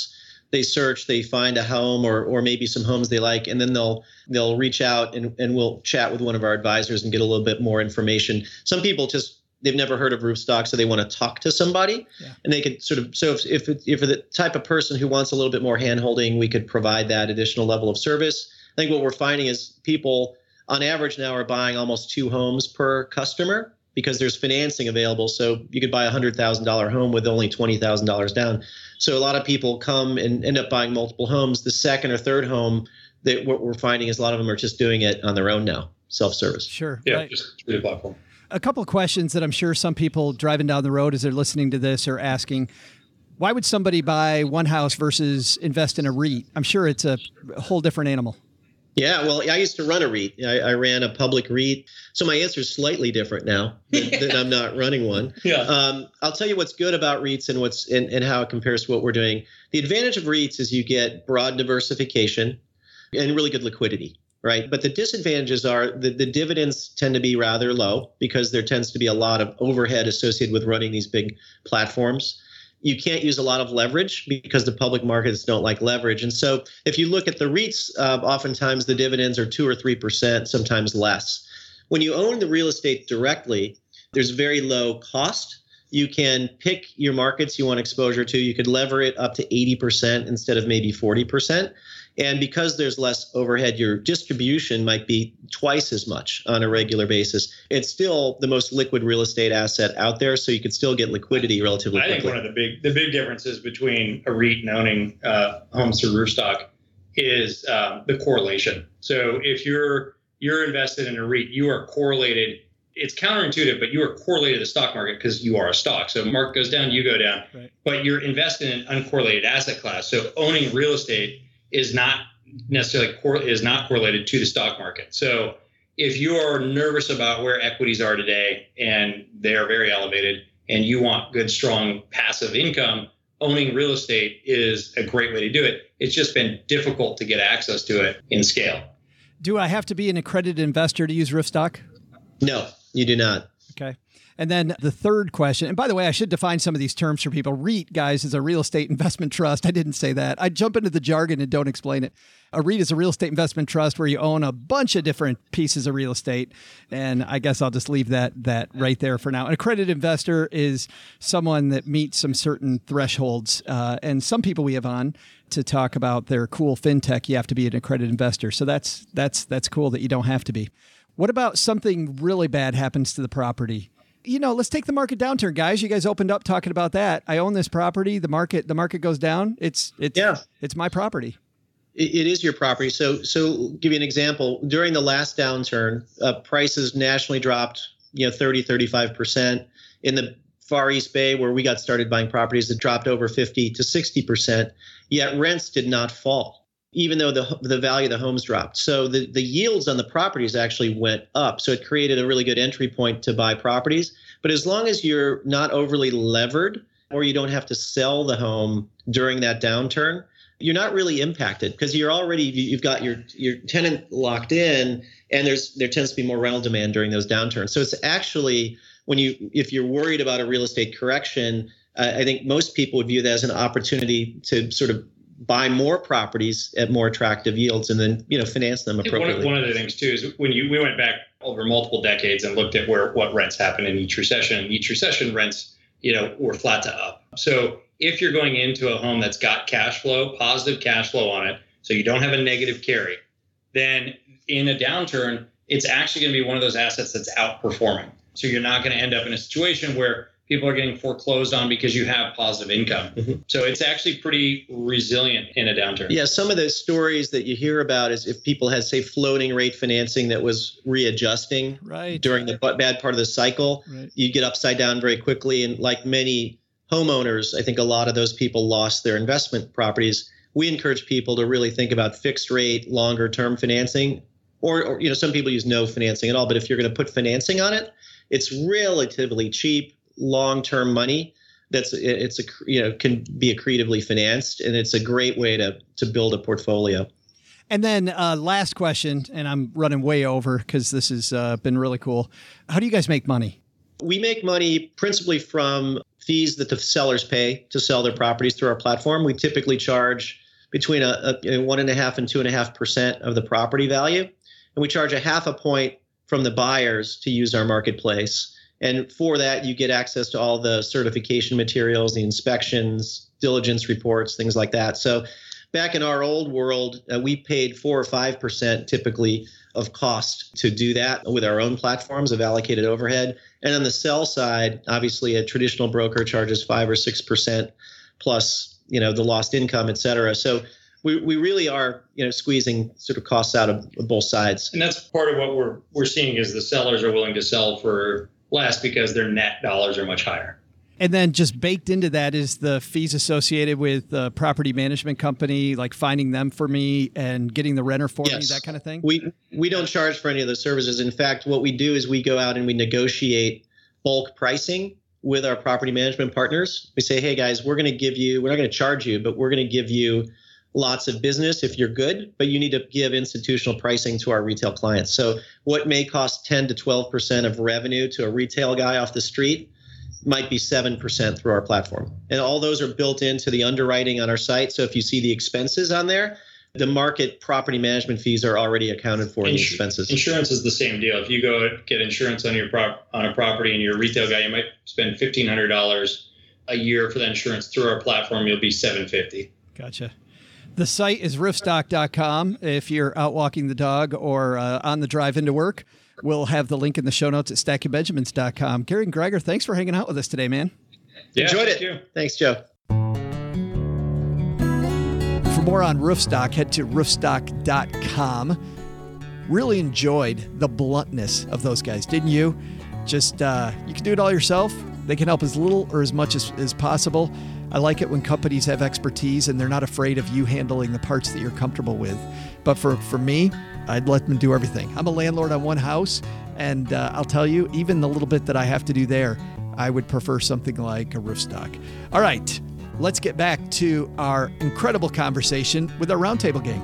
they search, they find a home or maybe some homes they like, and then they'll reach out and we'll chat with one of our advisors and get a little bit more information. Some people they've never heard of Roofstock, so they want to talk to somebody, and they could sort of. So if the type of person who wants a little bit more handholding, we could provide that additional level of service. I think what we're finding is people on average now are buying almost 2 homes per customer because there's financing available. So you could buy a $100,000 home with only $20,000 down. So a lot of people come and end up buying multiple homes. The second or third home, that what we're finding is a lot of them are just doing it on their own now, self-service. Sure. Yeah, right. just through the platform. A couple of questions that I'm sure some people driving down the road as they're listening to this are asking. Why would somebody buy one house versus invest in a REIT? I'm sure it's a whole different animal. Yeah, well, I used to run a REIT. I ran a public REIT. So my answer is slightly different now that I'm not running one. Yeah. I'll tell you what's good about REITs and how it compares to what we're doing. The advantage of REITs is you get broad diversification and really good liquidity. Right. But the disadvantages are the dividends tend to be rather low because there tends to be a lot of overhead associated with running these big platforms. You can't use a lot of leverage because the public markets don't like leverage. And so if you look at the REITs, oftentimes the dividends are 2 or 3%, sometimes less. When you own the real estate directly, there's very low cost. You can pick your markets you want exposure to. You could lever it up to 80% instead of maybe 40%. And because there's less overhead, your distribution might be twice as much on a regular basis. It's still the most liquid real estate asset out there, so you could still get liquidity relatively quickly. I think one of the big differences between a REIT and owning homes through Roofstock is the correlation. So if you're invested in a REIT, you are correlated. It's counterintuitive, but you are correlated to the stock market because you are a stock. So market goes down, you go down. Right. But you're invested in an uncorrelated asset class. So owning real estate is not necessarily correlated to the stock market. So if you are nervous about where equities are today and they are very elevated and you want good, strong passive income, owning real estate is a great way to do it. It's just been difficult to get access to it in scale. Do I have to be an accredited investor to use Roofstock? No, you do not. Okay. And then the third question, and by the way, I should define some of these terms for people. REIT, guys, is a real estate investment trust. I didn't say that. I jump into the jargon and don't explain it. A REIT is a real estate investment trust where you own a bunch of different pieces of real estate. And I guess I'll just leave that right there for now. An accredited investor is someone that meets some certain thresholds. And some people we have on to talk about their cool fintech, you have to be an accredited investor. So that's cool that you don't have to be. What about something really bad happens to the property? Let's take the market downturn, guys. You guys opened up talking about that. I own this property. The market goes down. It's my property. It is your property. So give you an example. During the last downturn, prices nationally dropped, 30, 35%. In the Far East Bay, where we got started buying properties, it dropped over 50 to 60%. Yet rents did not fall, even though the value of the homes dropped. So the yields on the properties actually went up. So it created a really good entry point to buy properties. But as long as you're not overly levered or you don't have to sell the home during that downturn, you're not really impacted because you've got your tenant locked in, and there tends to be more rental demand during those downturns. So it's actually if you're worried about a real estate correction, I think most people would view that as an opportunity to sort of buy more properties at more attractive yields and then finance them appropriately. One of the things too is when we went back over multiple decades and looked at what rents happen in each recession. Each recession rents were flat to up. So if you're going into a home that's got positive cash flow on it, so you don't have a negative carry, then in a downturn, it's actually going to be one of those assets that's outperforming. So you're not going to end up in a situation where people are getting foreclosed on because you have positive income. Mm-hmm. So it's actually pretty resilient in a downturn. Yeah, some of the stories that you hear about is if people had, say, floating rate financing that was readjusting during the bad part of the cycle, you get upside down very quickly. And like many homeowners, I think a lot of those people lost their investment properties. We encourage people to really think about fixed rate, longer term financing, or some people use no financing at all. But if you're going to put financing on it, it's relatively cheap, long-term money can be accretively financed, and it's a great way to build a portfolio. And then last question, and I'm running way over because this has been really cool. How do you guys make money? We make money principally from fees that the sellers pay to sell their properties through our platform. We typically charge between a 1.5% and 2.5% of the property value. And we charge 0.5 point from the buyers to use our marketplace. And for that, you get access to all the certification materials, the inspections, diligence reports, things like that. So back in our old world, we paid 4 or 5% typically of cost to do that with our own platforms of allocated overhead. And on the sell side, obviously a traditional broker charges 5 or 6% plus, the lost income, et cetera. So we really are, squeezing sort of costs out of both sides. And that's part of what we're seeing is the sellers are willing to sell for less because their net dollars are much higher. And then just baked into that is the fees associated with the property management company, like finding them for me and getting the renter for me, that kind of thing? We don't charge for any of those services. In fact, what we do is we go out and we negotiate bulk pricing with our property management partners. We say, hey, guys, we're not going to charge you, but we're going to give you lots of business if you're good, but you need to give institutional pricing to our retail clients. So what may cost 10 to 12% of revenue to a retail guy off the street might be 7% through our platform. And all those are built into the underwriting on our site. So if you see the expenses on there, the market property management fees are already accounted for in the expenses. Insurance is the same deal. If you go get insurance on on a property and you're a retail guy, you might spend $1,500 a year for that insurance. Through our platform, you'll be $750. Gotcha. The site is roofstock.com. If you're out walking the dog or on the drive into work, we'll have the link in the show notes at stackingbenjamins.com. Gary and Gregor, thanks for hanging out with us today, man. Yeah, enjoyed it. Thanks, Joe. For more on Roofstock, head to roofstock.com. Really enjoyed the bluntness of those guys, didn't you? Just, you can do it all yourself. They can help as little or as much as possible. I like it when companies have expertise and they're not afraid of you handling the parts that you're comfortable with. But for me, I'd let them do everything. I'm a landlord on one house, and I'll tell you, even the little bit that I have to do there, I would prefer something like a Roofstock. All right, let's get back to our incredible conversation with our Roundtable gang.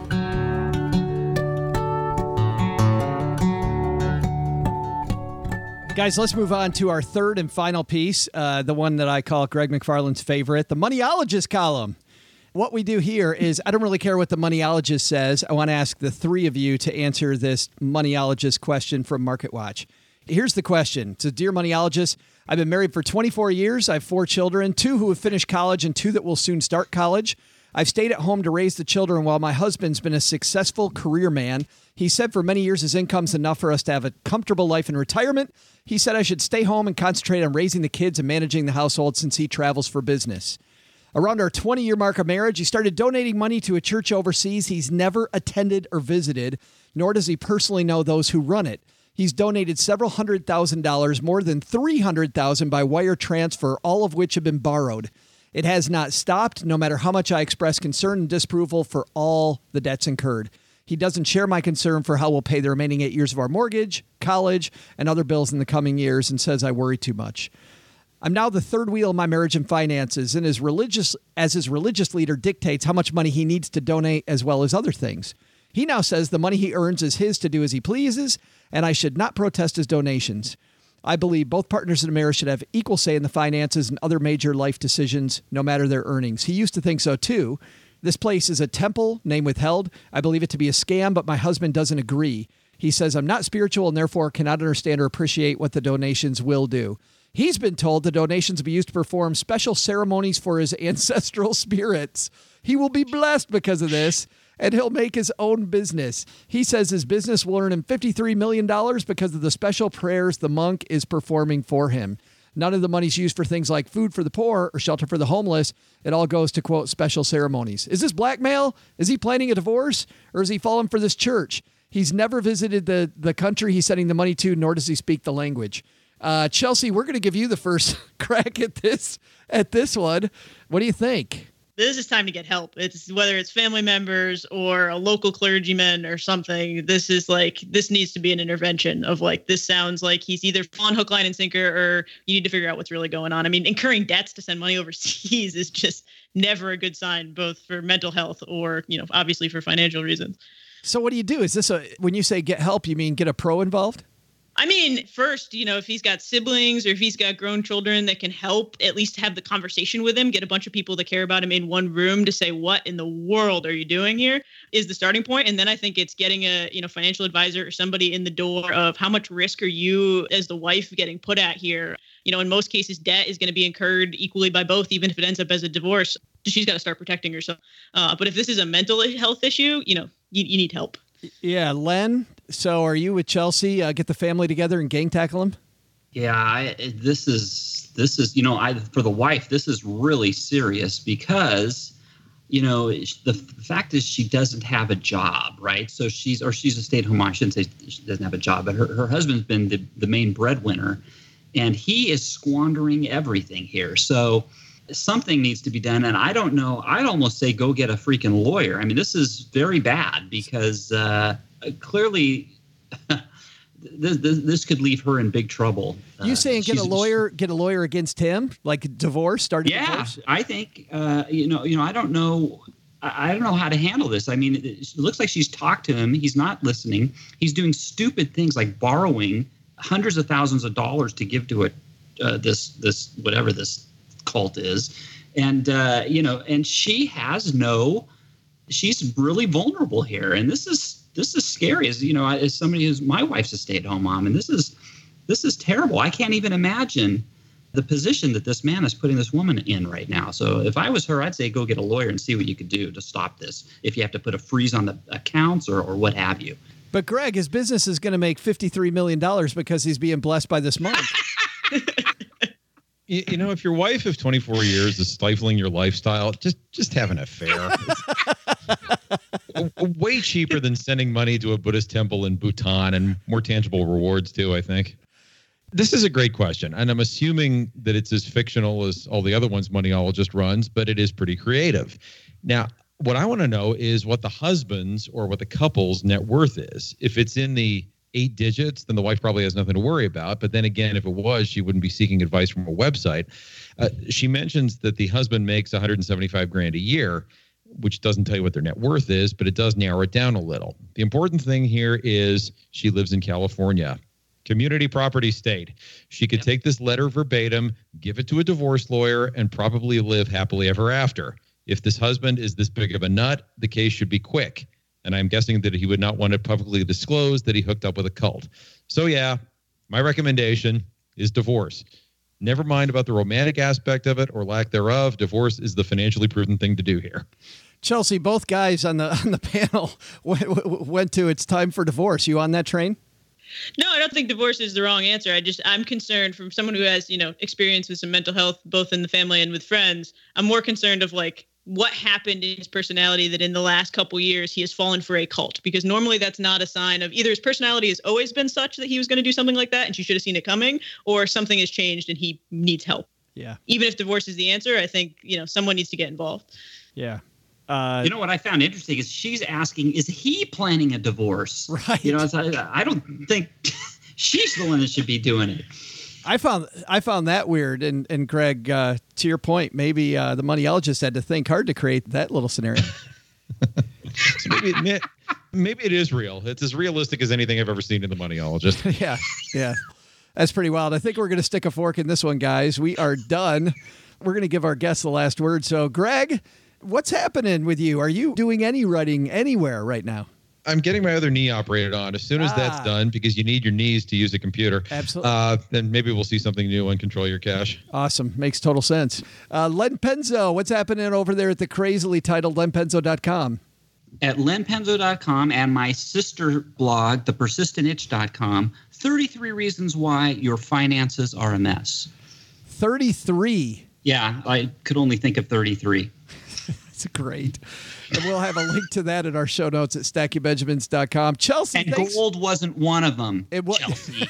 Guys, let's move on to our third and final piece, the one that I call Greg McFarland's favorite, the Moneyologist column. What we do here is, I don't really care what the Moneyologist says. I want to ask the three of you to answer this Moneyologist question from MarketWatch. Here's the question. It says, Dear Moneyologist, I've been married for 24 years. I have 4 children, 2 who have finished college and 2 that will soon start college. I've stayed at home to raise the children while my husband's been a successful career man. He said for many years his income's enough for us to have a comfortable life in retirement. He said I should stay home and concentrate on raising the kids and managing the household since he travels for business. Around our 20-year mark of marriage, he started donating money to a church overseas he's never attended or visited, nor does he personally know those who run it. He's donated several $100,000, more than $300,000 by wire transfer, all of which have been borrowed. It has not stopped, no matter how much I express concern and disapproval for all the debts incurred. He doesn't share my concern for how we'll pay the remaining 8 years of our mortgage, college, and other bills in the coming years, and says I worry too much. I'm now the third wheel of my marriage and finances, and his religious leader dictates how much money he needs to donate as well as other things. He now says the money he earns is his to do as he pleases, and I should not protest his donations. I believe both partners in a marriage should have equal say in the finances and other major life decisions, no matter their earnings. He used to think so too. This place is a temple, name withheld. I believe it to be a scam, but my husband doesn't agree. He says I'm not spiritual and therefore cannot understand or appreciate what the donations will do. He's been told the donations will be used to perform special ceremonies for his ancestral spirits. He will be blessed because of this, and he'll make his own business. He says his business will earn him $53 million because of the special prayers the monk is performing for him. None of the money's used for things like food for the poor or shelter for the homeless. It all goes to, quote, special ceremonies. Is this blackmail? Is he planning a divorce? Or is he falling for this church? He's never visited the country he's sending the money to, nor does he speak the language. Chelsea, we're going to give you the first crack at this one. What do you think? This is time to get help. It's whether it's family members or a local clergyman or something. This needs to be an intervention of this sounds like he's either on hook, line, and sinker, or you need to figure out what's really going on. I mean, incurring debts to send money overseas is just never a good sign, both for mental health or, obviously for financial reasons. So what do you do? Is this when you say get help, you mean get a pro involved? I mean, first, if he's got siblings or if he's got grown children that can help, at least have the conversation with him, get a bunch of people that care about him in one room to say, what in the world are you doing here, is the starting point. And then I think it's getting a, financial advisor or somebody in the door of how much risk are you as the wife getting put at here? In most cases, debt is going to be incurred equally by both, even if it ends up as a divorce. She's got to start protecting herself. But if this is a mental health issue, you need help. Yeah, Len. So are you with Chelsea? Get the family together and gang tackle him? Yeah, this is for the wife, this is really serious because, the fact is she doesn't have a job, right? So she's a stay-at-home mom. I shouldn't say she doesn't have a job, but her husband's been the main breadwinner, and he is squandering everything here. So something needs to be done. And I don't know. I'd almost say go get a freaking lawyer. I mean, this is very bad because clearly this could leave her in big trouble. You saying get a lawyer against him, like divorce, divorce? Yeah, I think I don't know. I don't know how to handle this. I mean, it looks like she's talked to him. He's not listening. He's doing stupid things like borrowing hundreds of thousands of dollars to give to this whatever this cult is, and and she has she's really vulnerable here, and this is scary. As somebody who's my wife's a stay-at-home mom, and this is terrible. I can't even imagine the position that this man is putting this woman in right now. So if I was her, I'd say go get a lawyer and see what you could do to stop this. If you have to put a freeze on the accounts or what have you. But Greg, his business is going to make $53 million because he's being blessed by this month. If your wife of 24 years is stifling your lifestyle, just have an affair. Way cheaper than sending money to a Buddhist temple in Bhutan, and more tangible rewards too, I think. This is a great question, and I'm assuming that it's as fictional as all the other ones Moneyologist runs, but it is pretty creative. Now, what I want to know is what the husband's or what the couple's net worth is. If it's in the 8 digits, then the wife probably has nothing to worry about. But then again, if it was, she wouldn't be seeking advice from a website. She mentions that the husband makes $175,000 a year, which doesn't tell you what their net worth is, but it does narrow it down a little. The important thing here is she lives in California, community property state. She could take this letter verbatim, give it to a divorce lawyer, and probably live happily ever after. If this husband is this big of a nut, the case should be quick. And I'm guessing that he would not want to publicly disclose that he hooked up with a cult. So yeah, my recommendation is divorce. Never mind about the romantic aspect of it or lack thereof. Divorce is the financially prudent thing to do here. Chelsea, both guys on the panel went to it's time for divorce. You on that train? No, I don't think divorce is the wrong answer. I'm concerned from someone who has, experience with some mental health, both in the family and with friends. I'm more concerned of what happened in his personality that in the last couple years he has fallen for a cult, because normally that's not a sign of either his personality has always been such that he was going to do something like that and she should have seen it coming, or something has changed and he needs help. Yeah. Even if divorce is the answer, I think, someone needs to get involved. Yeah. What I found interesting is she's asking, is he planning a divorce? Right. I don't think she's the one that should be doing it. I found that weird. And Greg, to your point, maybe the Moneyologist had to think hard to create that little scenario. So maybe it is real. It's as realistic as anything I've ever seen in the Moneyologist. Yeah. That's pretty wild. I think we're going to stick a fork in this one, guys. We are done. We're going to give our guests the last word. So, Greg, what's happening with you? Are you doing any writing anywhere right now? I'm getting my other knee operated on. As soon as that's done, because you need your knees to use a computer. Absolutely. Then maybe we'll see something new on Control Your Cash. Awesome. Makes total sense. Len Penzo, what's happening over there at the crazily titled lenpenzo.com? At lenpenzo.com and my sister blog, thepersistentitch.com, 33 reasons why your finances are a mess. 33? Yeah, I could only think of 33. That's great. And we'll have a link to that in our show notes at stackingbenjamins.com. Chelsea, and thanks. Gold wasn't one of them. It was. Chelsea.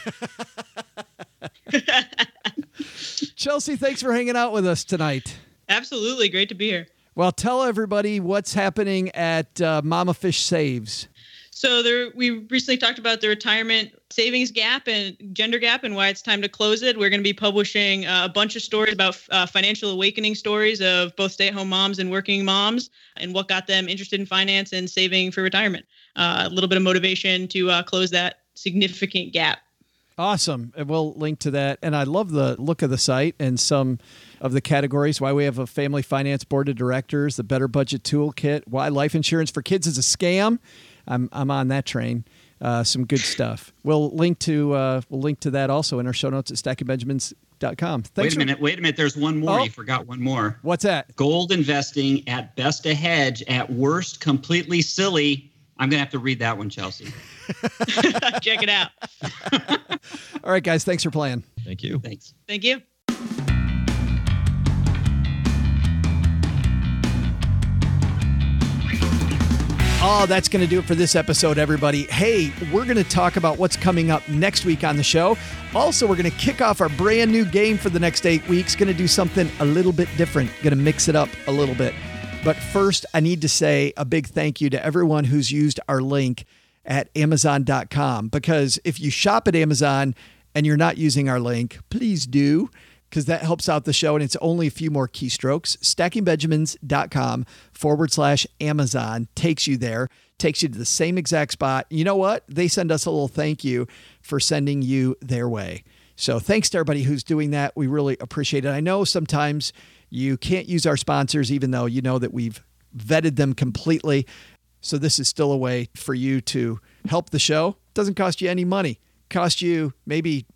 Chelsea, thanks for hanging out with us tonight. Absolutely. Great to be here. Well, tell everybody what's happening at Mama Fish Saves. So we recently talked about the retirement savings gap and gender gap and why it's time to close it. We're going to be publishing a bunch of stories about financial awakening stories of both stay-at-home moms and working moms and what got them interested in finance and saving for retirement. A little bit of motivation to close that significant gap. Awesome. And we'll link to that. And I love the look of the site and some of the categories, why we have a family finance board of directors, the Better Budget Toolkit, why life insurance for kids is a scam. I'm on that train. Some good stuff. We'll link to that also in our show notes at stackingbenjamins.com. Wait a minute. There's one more. You forgot one more. What's that? Gold investing at best a hedge, at worst completely silly. I'm going to have to read that one, Chelsea. Check it out. All right, guys. Thanks for playing. Thank you. Thanks. Thank you. Oh, that's going to do it for this episode, everybody. Hey, we're going to talk about what's coming up next week on the show. Also, we're going to kick off our brand new game for the next 8 weeks. Going to do something a little bit different. Going to mix it up a little bit. But first, I need to say a big thank you to everyone who's used our link at Amazon.com. Because if you shop at Amazon and you're not using our link, please do, because that helps out the show, and it's only a few more keystrokes. StackingBenjamins.com/Amazon takes you there, takes you to the same exact spot. You know what? They send us a little thank you for sending you their way. So thanks to everybody who's doing that. We really appreciate it. I know sometimes you can't use our sponsors, even though you know that we've vetted them completely. So this is still a way for you to help the show. It doesn't cost you any money. It costs you maybe,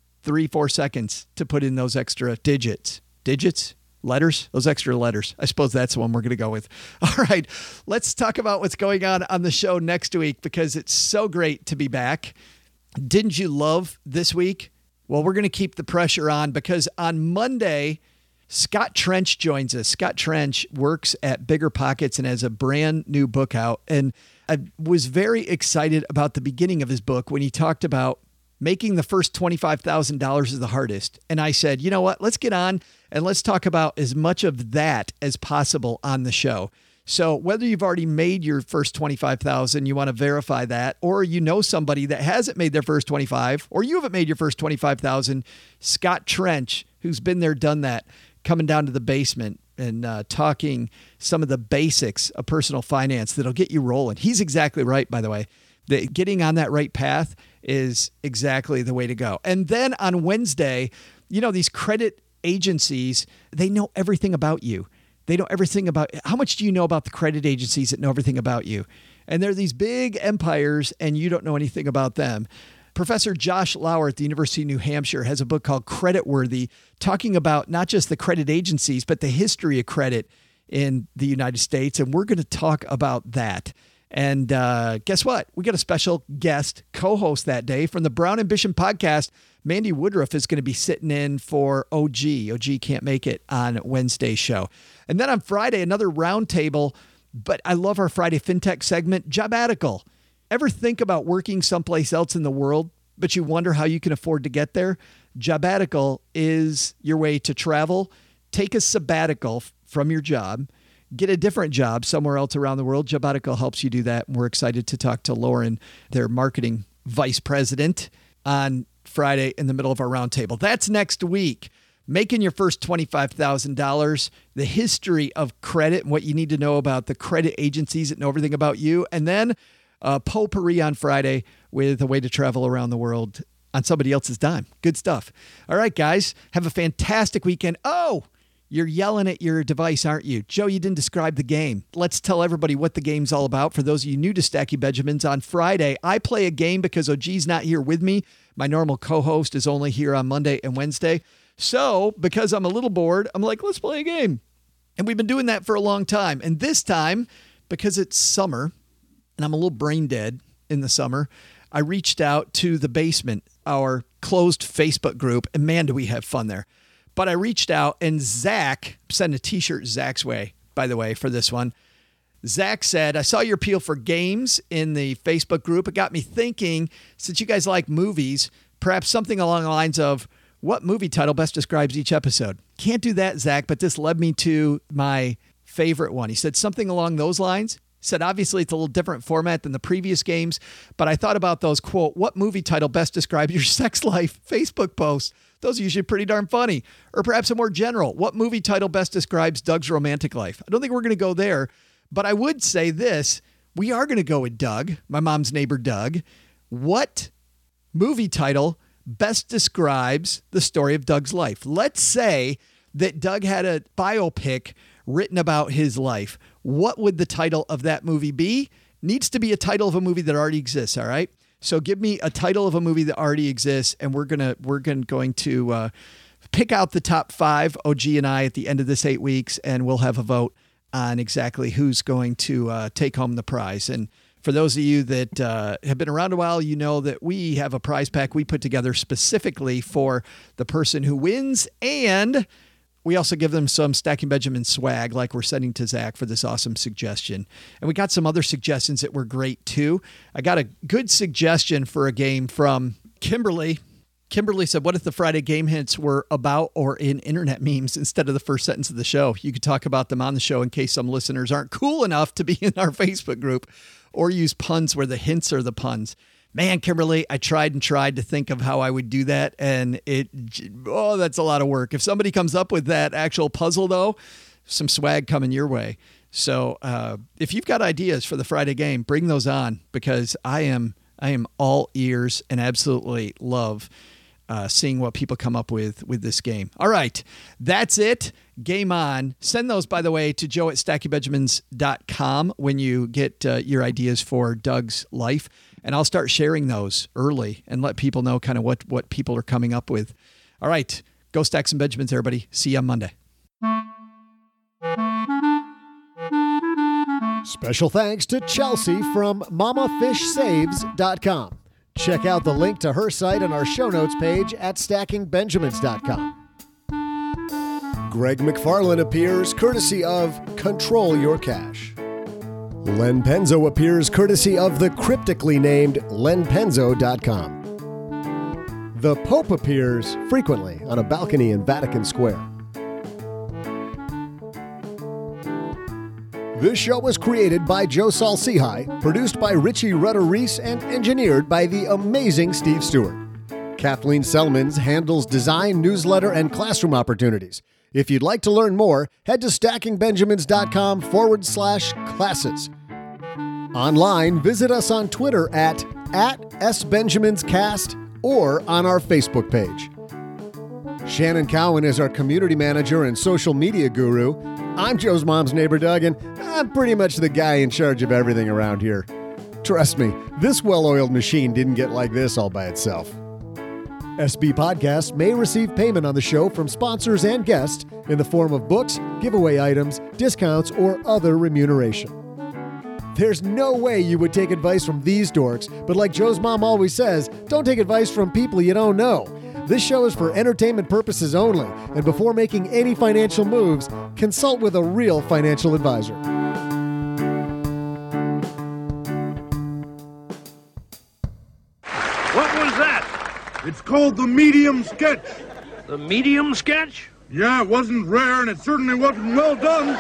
3-4 seconds to put in those extra digits, letters, those extra letters. I suppose that's the one we're going to go with. All right, let's talk about what's going on the show next week, because it's so great to be back. Didn't you love this week? Well, we're going to keep the pressure on, because on Monday, Scott Trench joins us. Scott Trench works at Bigger Pockets and has a brand new book out. And I was very excited about the beginning of his book when he talked about making the first $25,000 is the hardest. And I said, you know what, let's get on and let's talk about as much of that as possible on the show. So whether you've already made your first $25,000, you want to verify that, or you know somebody that hasn't made their first $25,000, or you haven't made your first $25,000, Scott Trench, who's been there, done that, coming down to the basement and talking some of the basics of personal finance that'll get you rolling. He's exactly right, by the way. Getting on that right path is exactly the way to go. And then on Wednesday, these credit agencies, they know everything about you. They know everything about, how much do you know about the credit agencies that know everything about you? And they're these big empires and you don't know anything about them. Professor Josh Lauer at the University of New Hampshire has a book called Creditworthy, talking about not just the credit agencies, but the history of credit in the United States. And we're going to talk about that. And guess what? We got a special guest co-host that day from the Brown Ambition podcast. Mandy Woodruff is going to be sitting in for OG. OG can't make it on Wednesday's show. And then on Friday, another roundtable. But I love our Friday FinTech segment, Jobatical. Ever think about working someplace else in the world, but you wonder how you can afford to get there? Jobatical is your way to travel, take a sabbatical from your job, get a different job somewhere else around the world. Jobatical helps you do that. And we're excited to talk to Lauren, their marketing vice president, on Friday in the middle of our roundtable. That's next week. Making your first $25,000, the history of credit and what you need to know about the credit agencies that know everything about you. And then potpourri on Friday with a way to travel around the world on somebody else's dime. Good stuff. All right, guys, have a fantastic weekend. Oh, you're yelling at your device, aren't you? Joe, you didn't describe the game. Let's tell everybody what the game's all about. For those of you new to Stacking Benjamins, on Friday, I play a game because OG's not here with me. My normal co-host is only here on Monday and Wednesday. So because I'm a little bored, I'm like, let's play a game. And we've been doing that for a long time. And this time, because it's summer and I'm a little brain dead in the summer, I reached out to The Basement, our closed Facebook group. And man, do we have fun there. But I reached out, and Zach sent a t-shirt Zach's way, by the way, for this one. Zach said, I saw your appeal for games in the Facebook group. It got me thinking, since you guys like movies, perhaps something along the lines of, what movie title best describes each episode? Can't do that, Zach, but this led me to my favorite one. He said something along those lines. He said, obviously, it's a little different format than the previous games, but I thought about those, quote, what movie title best describes your sex life Facebook posts? Those are usually pretty darn funny. Or perhaps a more general, what movie title best describes Doug's romantic life? I don't think we're going to go there, but I would say this. We are going to go with Doug, my mom's neighbor, Doug. What movie title best describes the story of Doug's life? Let's say that Doug had a biopic written about his life. What would the title of that movie be? Needs to be a title of a movie that already exists. All right. So give me a title of a movie that already exists, and we're going to pick out the top 5, OG and I, at the end of this 8 weeks, and we'll have a vote on exactly who's going to take home the prize. And for those of you that have been around a while, you know that we have a prize pack we put together specifically for the person who wins, and we also give them some Stacking Benjamin swag, like we're sending to Zach for this awesome suggestion. And we got some other suggestions that were great too. I got a good suggestion for a game from Kimberly. Kimberly said, what if the Friday game hints were about or in internet memes instead of the first sentence of the show? You could talk about them on the show in case some listeners aren't cool enough to be in our Facebook group, or use puns where the hints are the puns. Man, Kimberly, I tried to think of how I would do that, and that's a lot of work. If somebody comes up with that actual puzzle, though, some swag coming your way. So if you've got ideas for the Friday game, bring those on, because I am all ears and absolutely love seeing what people come up with this game. All right, that's it. Game on. Send those, by the way, to joe@stackingbenjamins.com when you get your ideas for Doug's life. And I'll start sharing those early and let people know kind of what people are coming up with. All right, go stack some Benjamins, everybody. See you on Monday. Special thanks to Chelsea from mamafishsaves.com. Check out the link to her site on our show notes page at stackingbenjamins.com. Greg McFarland appears courtesy of Control Your Cash. Len Penzo appears courtesy of the cryptically named lenpenzo.com. The Pope appears frequently on a balcony in Vatican Square. This show was created by Joe Saul-Sehy, produced by Richie Rutter-Reese, and engineered by the amazing Steve Stewart. Kathleen Selmans handles design, newsletter, and classroom opportunities. If you'd like to learn more, head to stackingbenjamins.com/classes. Online, visit us on Twitter at @SBenjaminsCast or on our Facebook page. Shannon Cowan is our community manager and social media guru. I'm Joe's mom's neighbor, Doug, and I'm pretty much the guy in charge of everything around here. Trust me, this well-oiled machine didn't get like this all by itself. SB Podcasts may receive payment on the show from sponsors and guests in the form of books, giveaway items, discounts, or other remuneration. There's no way you would take advice from these dorks, but like Joe's mom always says, don't take advice from people you don't know. This show is for entertainment purposes only, and before making any financial moves, consult with a real financial advisor. What was that? It's called the medium sketch. The medium sketch? Yeah, it wasn't rare, and it certainly wasn't well done.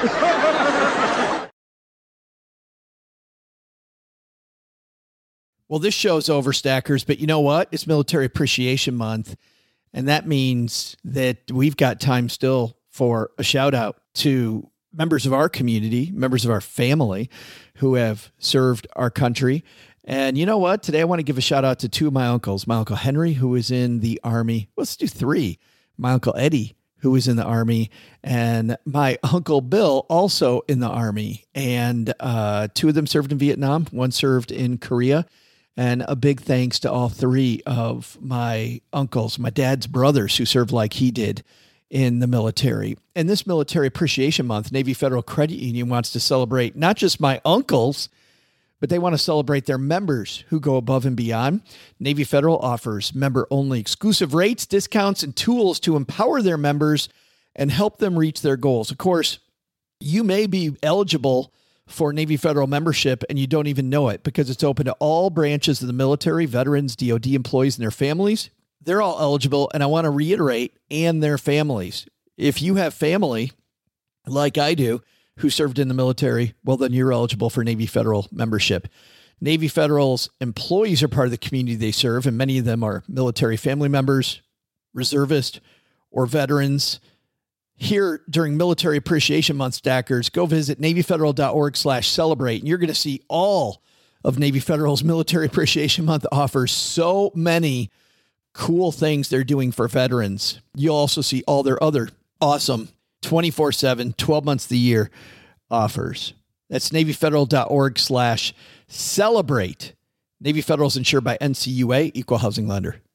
Well, this show's over, Stackers, but you know what? It's Military Appreciation Month, and that means that we've got time still for a shout out to members of our community, members of our family who have served our country. And you know what? Today I want to give a shout out to 2 of my uncles. My Uncle Henry, who was in the Army. Let's do 3. My Uncle Eddie, who was in the Army, and my Uncle Bill, also in the Army. And 2 of them served in Vietnam. 1 served in Korea. And a big thanks to all 3 of my uncles, my dad's brothers, who served like he did in the military. And this Military Appreciation Month, Navy Federal Credit Union wants to celebrate not just my uncles, but they want to celebrate their members who go above and beyond. Navy Federal offers member-only exclusive rates, discounts, and tools to empower their members and help them reach their goals. Of course, you may be eligible for Navy Federal membership and you don't even know it, because it's open to all branches of the military, veterans, DOD employees, and their families. They're all eligible, and I want to reiterate, and their families. If you have family, like I do, who served in the military, well, then you're eligible for Navy Federal membership. Navy Federal's employees are part of the community they serve, and many of them are military family members, reservists, or veterans. Here during Military Appreciation Month, Stackers, go visit NavyFederal.org/celebrate, and you're going to see all of Navy Federal's Military Appreciation Month offers. So many cool things they're doing for veterans. You'll also see all their other awesome 24/7, 12 months of the year offers. That's NavyFederal.org/celebrate. Navy Federal is insured by NCUA, Equal Housing Lender.